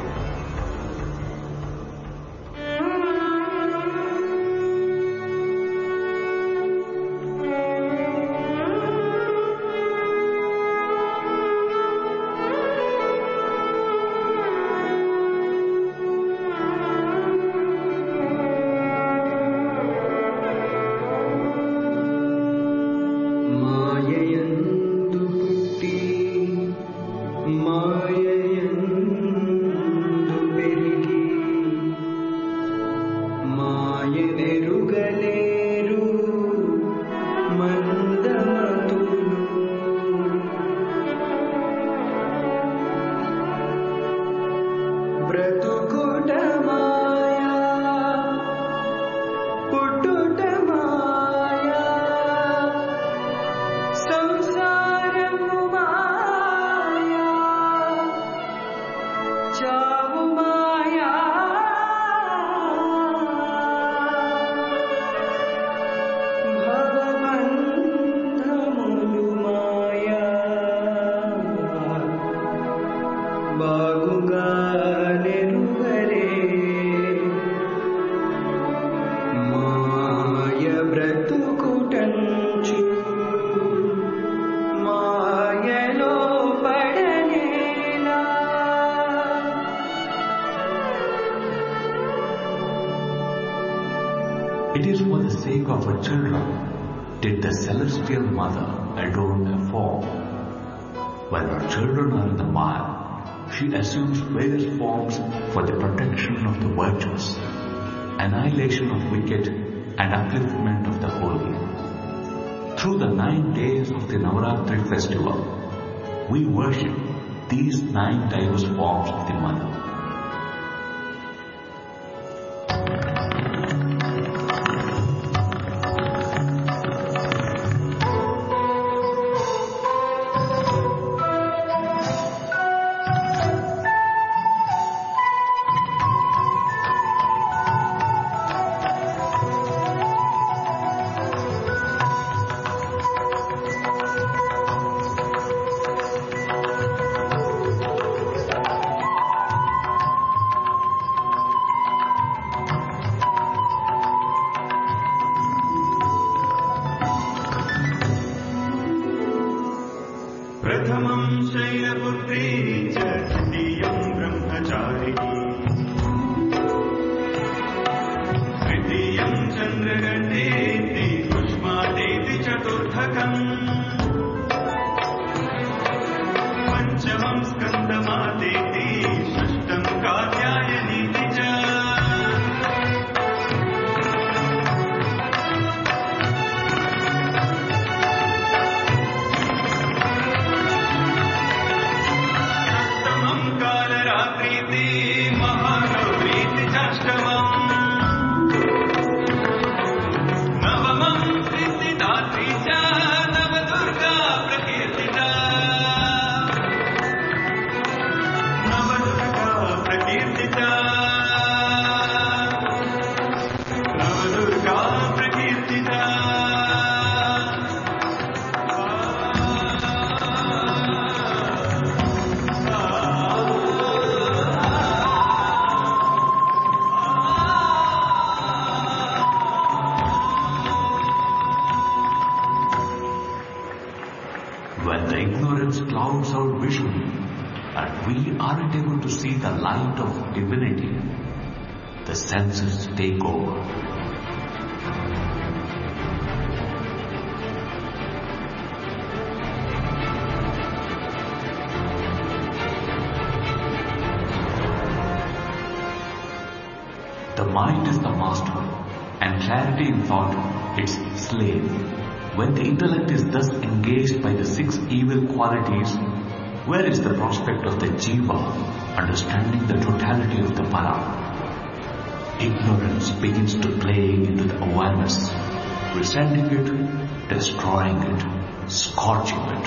It is for the sake of her children did the celestial mother adorn a form. When her children are in the mire, she assumes various forms for the protection of the virtuous, annihilation of wicked and upliftment of the holy. Through the 9 days of the Navaratri festival, we worship these 9 diverse forms of the Mother. When the ignorance clouds our vision and we aren't able to see the light of divinity, the senses take over. The mind is the master and clarity in thought its slave. When the intellect is thus engaged by the 6 evil qualities, where is the prospect of the jiva understanding the totality of the para? Ignorance begins to play into the awareness, rescinding it, destroying it, scorching it.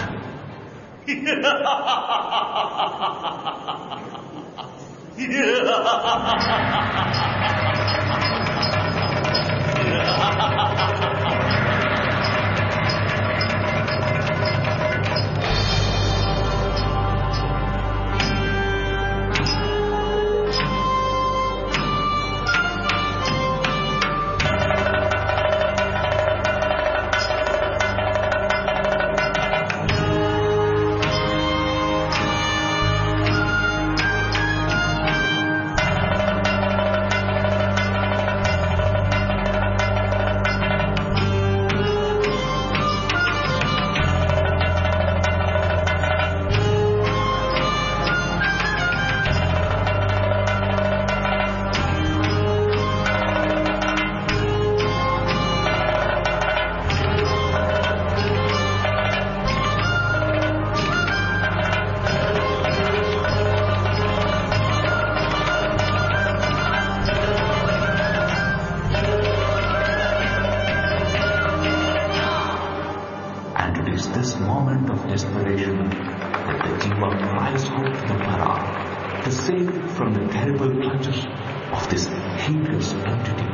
desperation that the jiva cries out to the para to save from the terrible clutches of this hideous entity.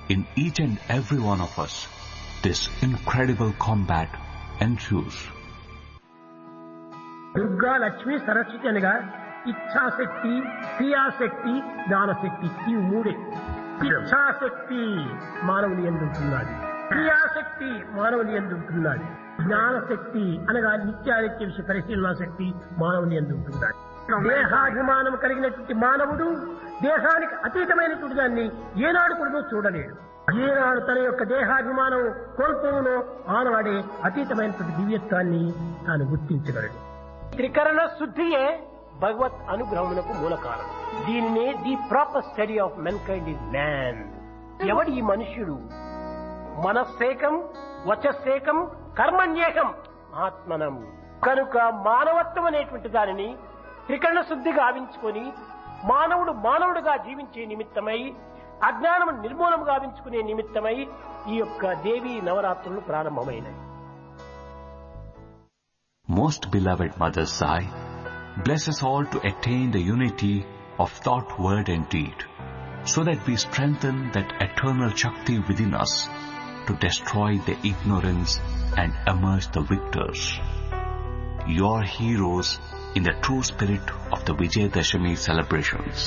in each and every one of us, this incredible combat ensues. Durga, Lakshmi, Saraswati అనగా ఇచ్ఛాశక్తి, క్రియాశక్తి, జ్ఞానశక్తి, ఈ మూడే. ఇచ్ఛాశక్తి మానవుని యందు ఉంటున్నది, క్రియాశక్తి మానవుని యందు ఉంటున్నది, జ్ఞానశక్తి అనగా నిత్యానిత్య విషయ పరిశీలన శక్తి మానవుని యందు ఉంటున్నది. దేహాభిమానం కలిగినటువంటి మానవుడు దేహానికి అతీతమైనటువంటి దాన్ని ఏనాడు కూడా చూడలేడు. ఏనాడు తన యొక్క దేహాభిమానం కోల్పోవునో ఆనాడే అతీతమైనటువంటి దివ్యత్వాన్ని తాను గుర్తించగలడు. త్రికరణ శుద్ధియే భగవత్ అనుగ్రహమునకు మూల కారణం. దీనినే the proper study of mankind is man. ఎవడు ఈ మనుష్యుడు? మనస్సేకం, వచస్సేకం, కర్మణ్యేకం, ఆత్మనం. కనుక మానవత్వం అనేటువంటి దానిని త్రికరణ శుద్ధి గావించుకొని మానవుడు మానవుడుగా జీవించే నిమిత్తమై, అజ్ఞానం నిర్మూలం గావించుకునే నిమిత్తమై ఈ యొక్క దేవీ నవరాత్రులు ప్రారంభమైనవి. Most beloved Mother Sai, bless us all to attain the unity of thought, word and deed, so that we strengthen that eternal Shakti within us to destroy the ignorance and emerge the victors. Your heroes in the true spirit of the Vijayadashami celebrations.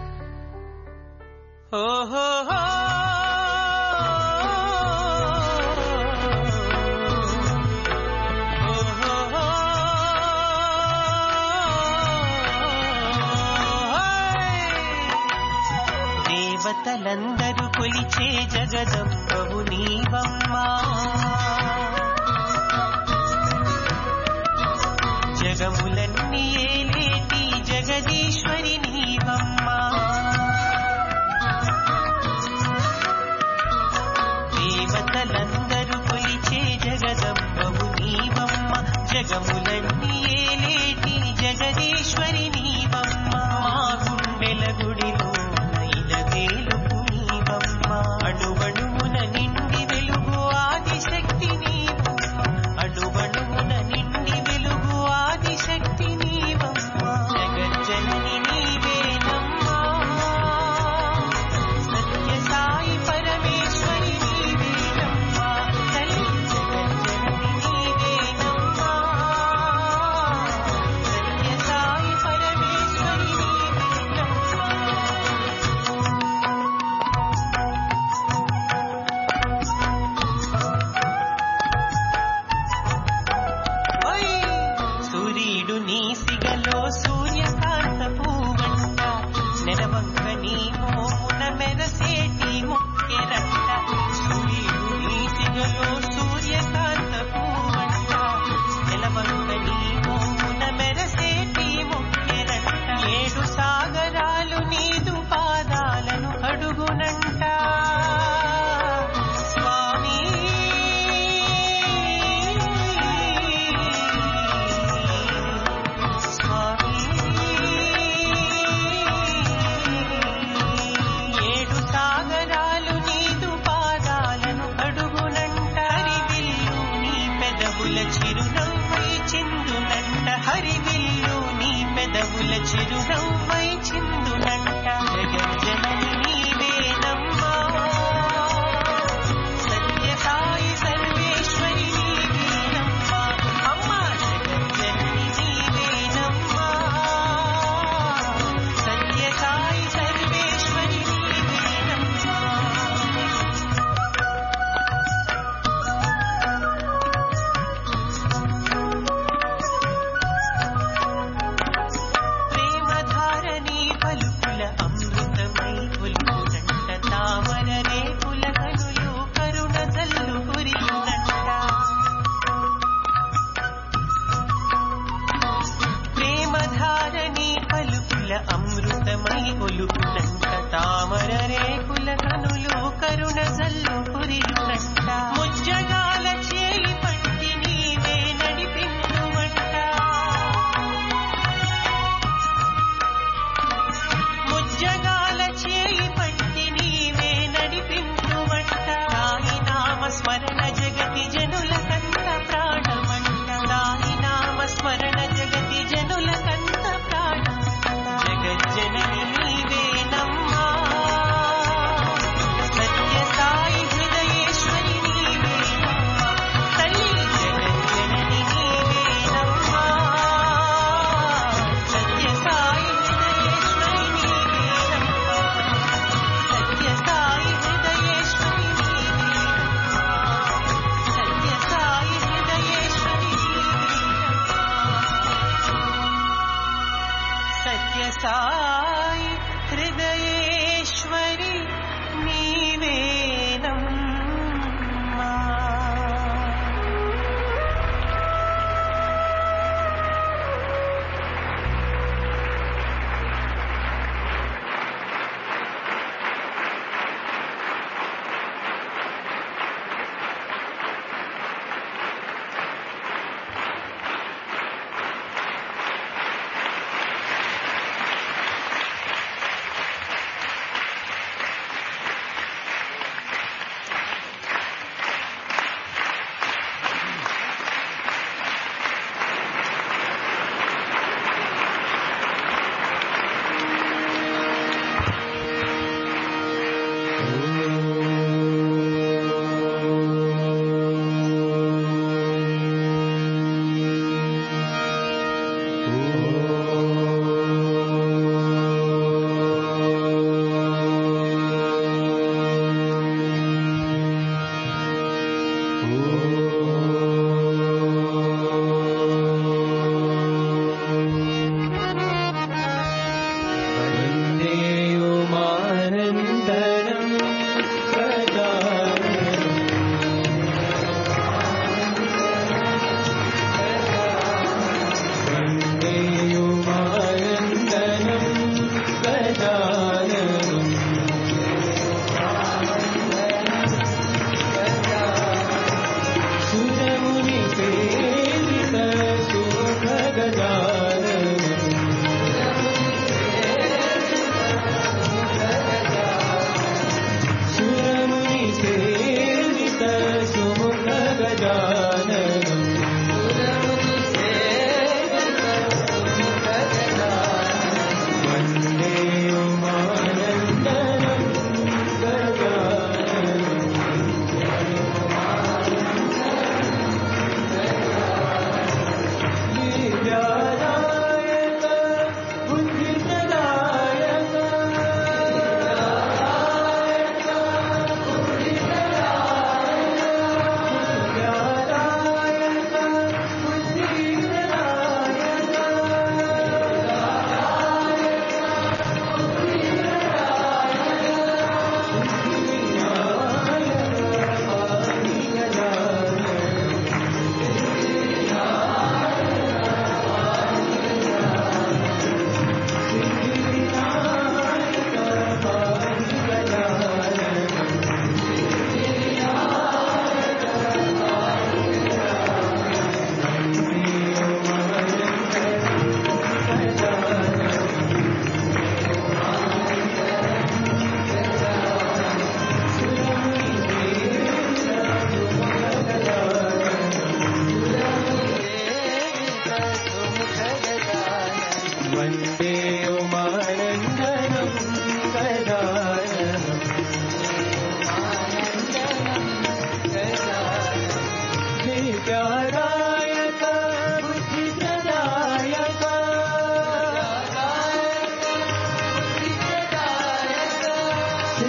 దేవతలందరూ కొలిచే జగదంబవు నీవమ్మా, జగములన్నీ ఏలేటి జగదీశ్వరి నీవమ్మా. దేవతలందరూ కొలిచే జగదంబవు నీవమ్మ, జగములన్నీ ఏలేటి జగదీశ్వరి నీవమ్మా. మా గుండెల గుడిలో నైల వేలుపు నీవమ్మ, అణువణువున నిండి వెలుగు ఆదిశక్తి నీవమ్మ, అణువణువున నిండి వెలుగు ఆదిశక్తి నీవమ్మ. జగజ్జనని నీవేనమ్మా, సత్య సాయి పరమేశ్వరి నీవేనమ్మా, తల్లి జగజ్జనని నీవేనమ్మా, సత్య సాయి పరమేశ్వరి నీవేనమ్మా. సూర్యుడు నీ సిగలో సూర్యకాంత పూవంట, నెలవంక నీ మోమున మెరసేటి ముక్కెరంట. సూర్యుడు నీ సిగలో సూర్యకాంత పూవంట, నెలవంక నీ మోమున మెరసేటి ముక్కెరంట. 7 సాగరాలు నీదు పాదాలను అడుగునంట. స్వామి స్వామి 7 సాగరాలు నీదు పాదాలను అడుగునంట. హరివిల్లు నీ పెదవుల చిరునవ్వై చిందునంట, హరివిల్లు నీ పెదవుల చిరునవ్వై చిందునంట. జగజ్జనని నీవేనమ్మా, సత్య సాయి సర్వేశ్వరి నీవేనమ్మా. అమ్మా జగజ్జనని నీవేనమ్మా, సత్య సాయి సర్వేశ్వరి నీవేనమ్మా. ప్రేమధారణి పలుకుల అమృతమై పులుకునంట, తామర రేకుల కనులు కరుణ జల్లు కురియునంట. ప్రేమధారణి పలుకుల అమృతమై ఒలుకునంట, తామర రేకుల కనులు కరుణ జల్లు కురియునంట. ముజ్జగాల చేయి పట్టి నీవే నడిపించుమంట, ముజ్జగాల చేయి పట్టి నీవే నడిపించుమంట. సాయి నామ స్మరణ జగతి జనుల కంత ప్రాణమంట, సాయి నామ స్మరణ జగతి జనుల కంత ప్రాణమంట. జగజ్జనని నీవేనమ్మా, సత్య సాయి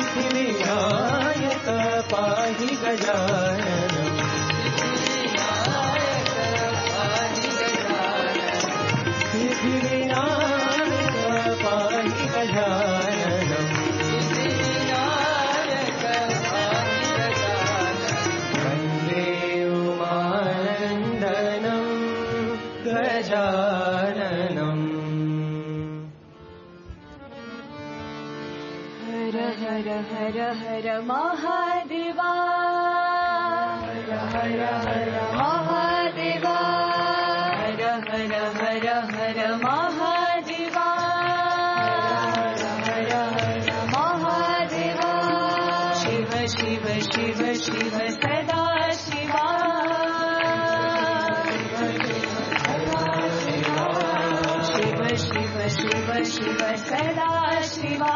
सिद्धिविनायक पाहि गजाननम् सिद्धिविनायक पाहि गजाननम् वन्दे उमानन्दनं गजाननम् हर हर हर हर महादेवा हर हर हर महादेवा हर हर हर हर महादेवा हर हर महादेवा शिव शिव शिव शिव सदा शिवा शिव शिव शिव शिव सदा शिवा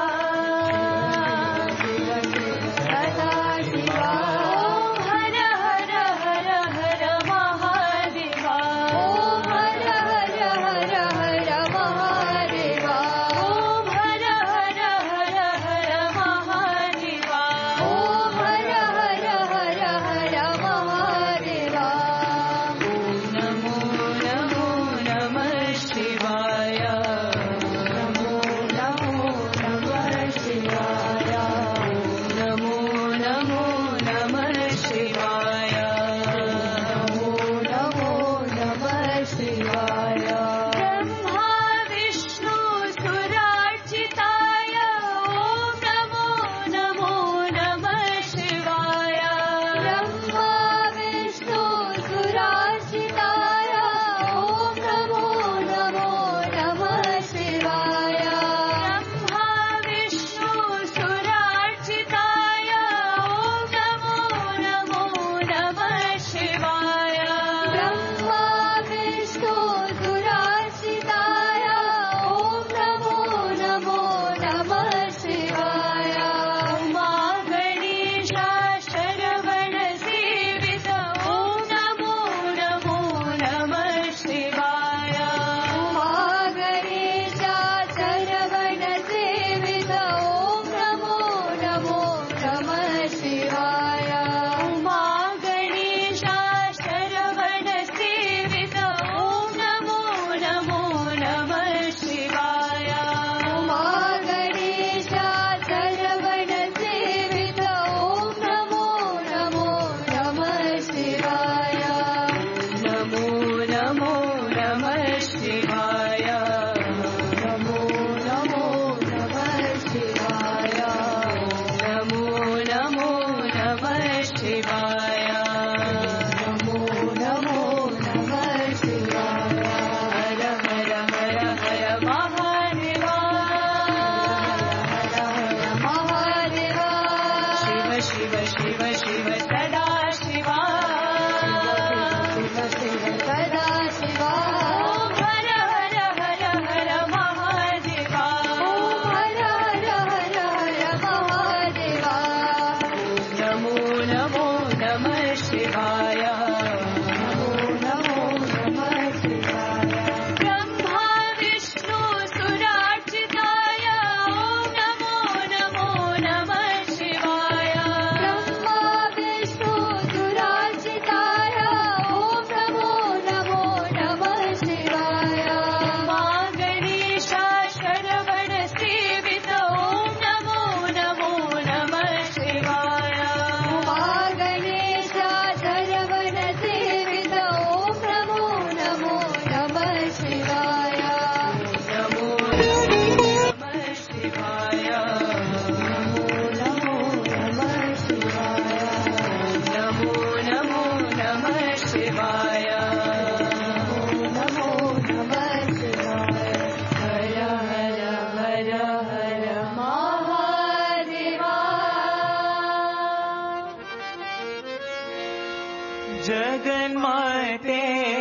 जगन्माते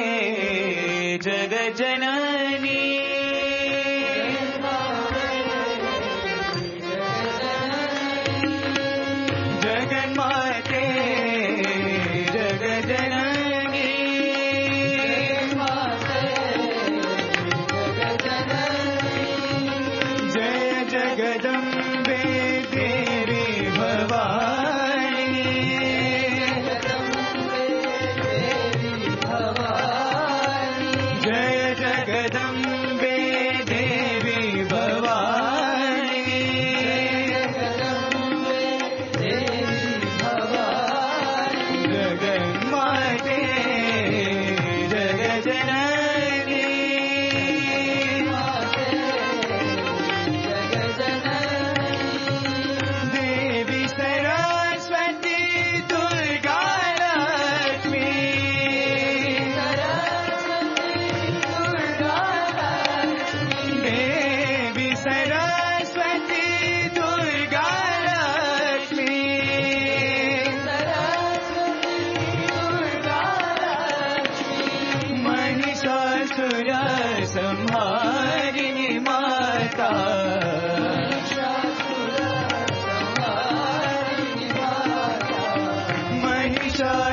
जगज्जननी जगन्माते जगज्जननी जय जगदम्बे तेरे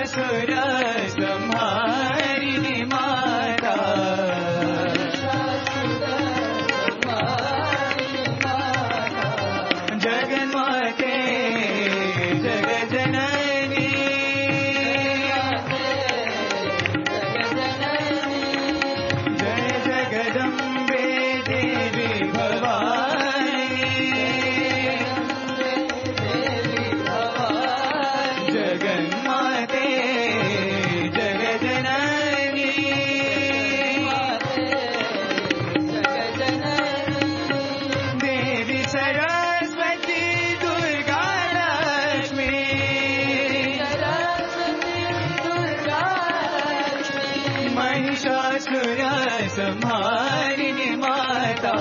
महिषासुर संहारिणी माता जगन्माते जगज्जननी जय जगदम्बे देवी भवानी जगन्माते जगज्जननी देवी सरस्वती दुर्गा लक्ष्मी महिषासुर संहारिणी माता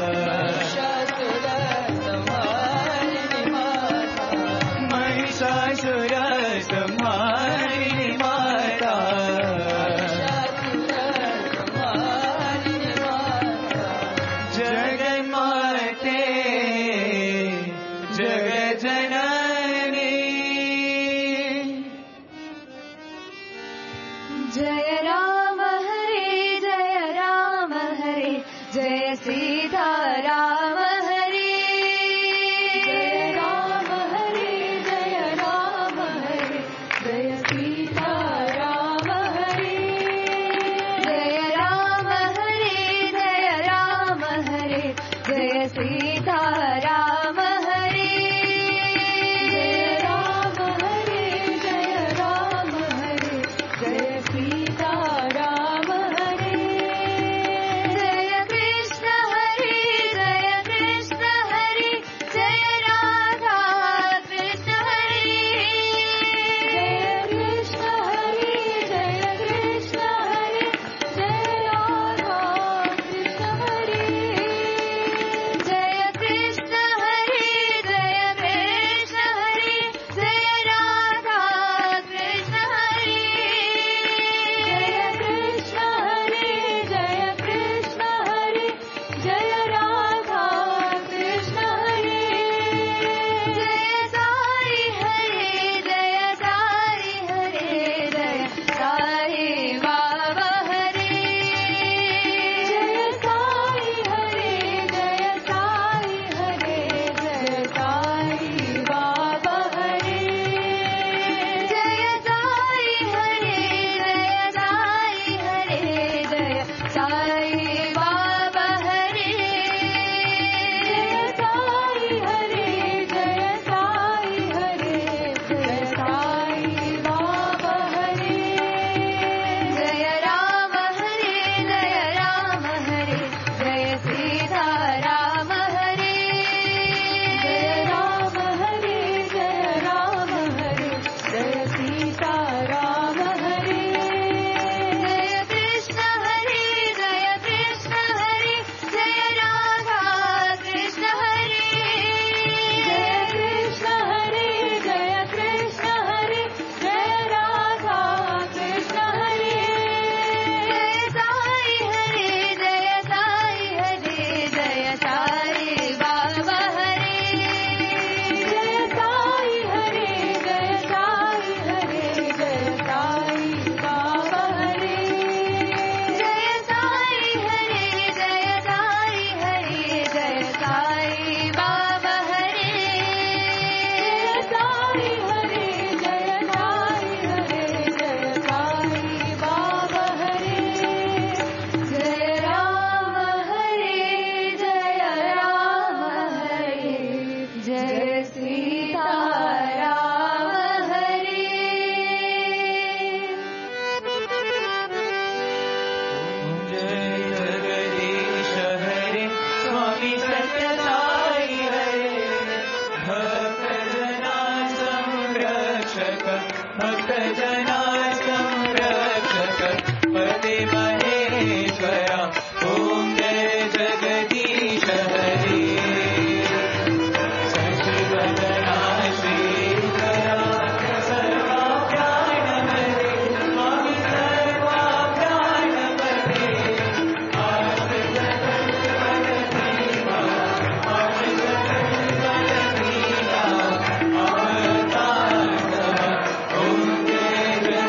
महिषासुर संहारिणी माता जगन्माते जगज्जननी जय राम हरे जय सीता राम हरे जय राम हरे जय सीता राम हरे जय राम हरे जय सीता राम हरे जय राम हरे जय सीता राम हरे जय कृष्ण हरे जय राधा कृष्ण हरे जय कृष्ण हरे जय राधा कृष्ण हरे जय कृष्ण हरे जय राधा कृष्ण हरे जय कृष्ण हरे जय राधा कृष्ण हरे जय साई हरे जय साई बाबा हरे जय साई हरे जय साई बाबा हरे जय साई हरे जय साई बाबा हरे जय साई हरे जय साई बाबा हरे जय राम हरे जय सीता राम हरे जय राम हरे जय सीता राम हरे जय कृष्ण हरे जय राधा कृष्ण हरे जय कृष्ण हरे जय राधा कृष्ण हरे जय साई हरे जय साई बाबा हरे जय साई हरे जय साई बाबा हरे जय साई हरे जय साई बाबा हरे जय साई हरे जय साई बाबा हरे जय राम हरे जय सीता राम हरे जय जगदीश हरे स्वामी सत्यसाई हरे भक्त जना संरक्षक पति महेश्वरा ओम जय जगदीश हरे शशिवदना श्रीकरा सर्वाभ्यानमते स्वामी सर्वाभ्यानमते ओम जय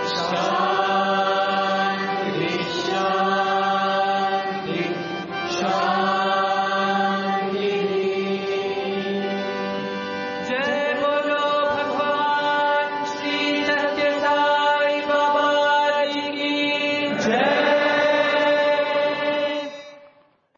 शांति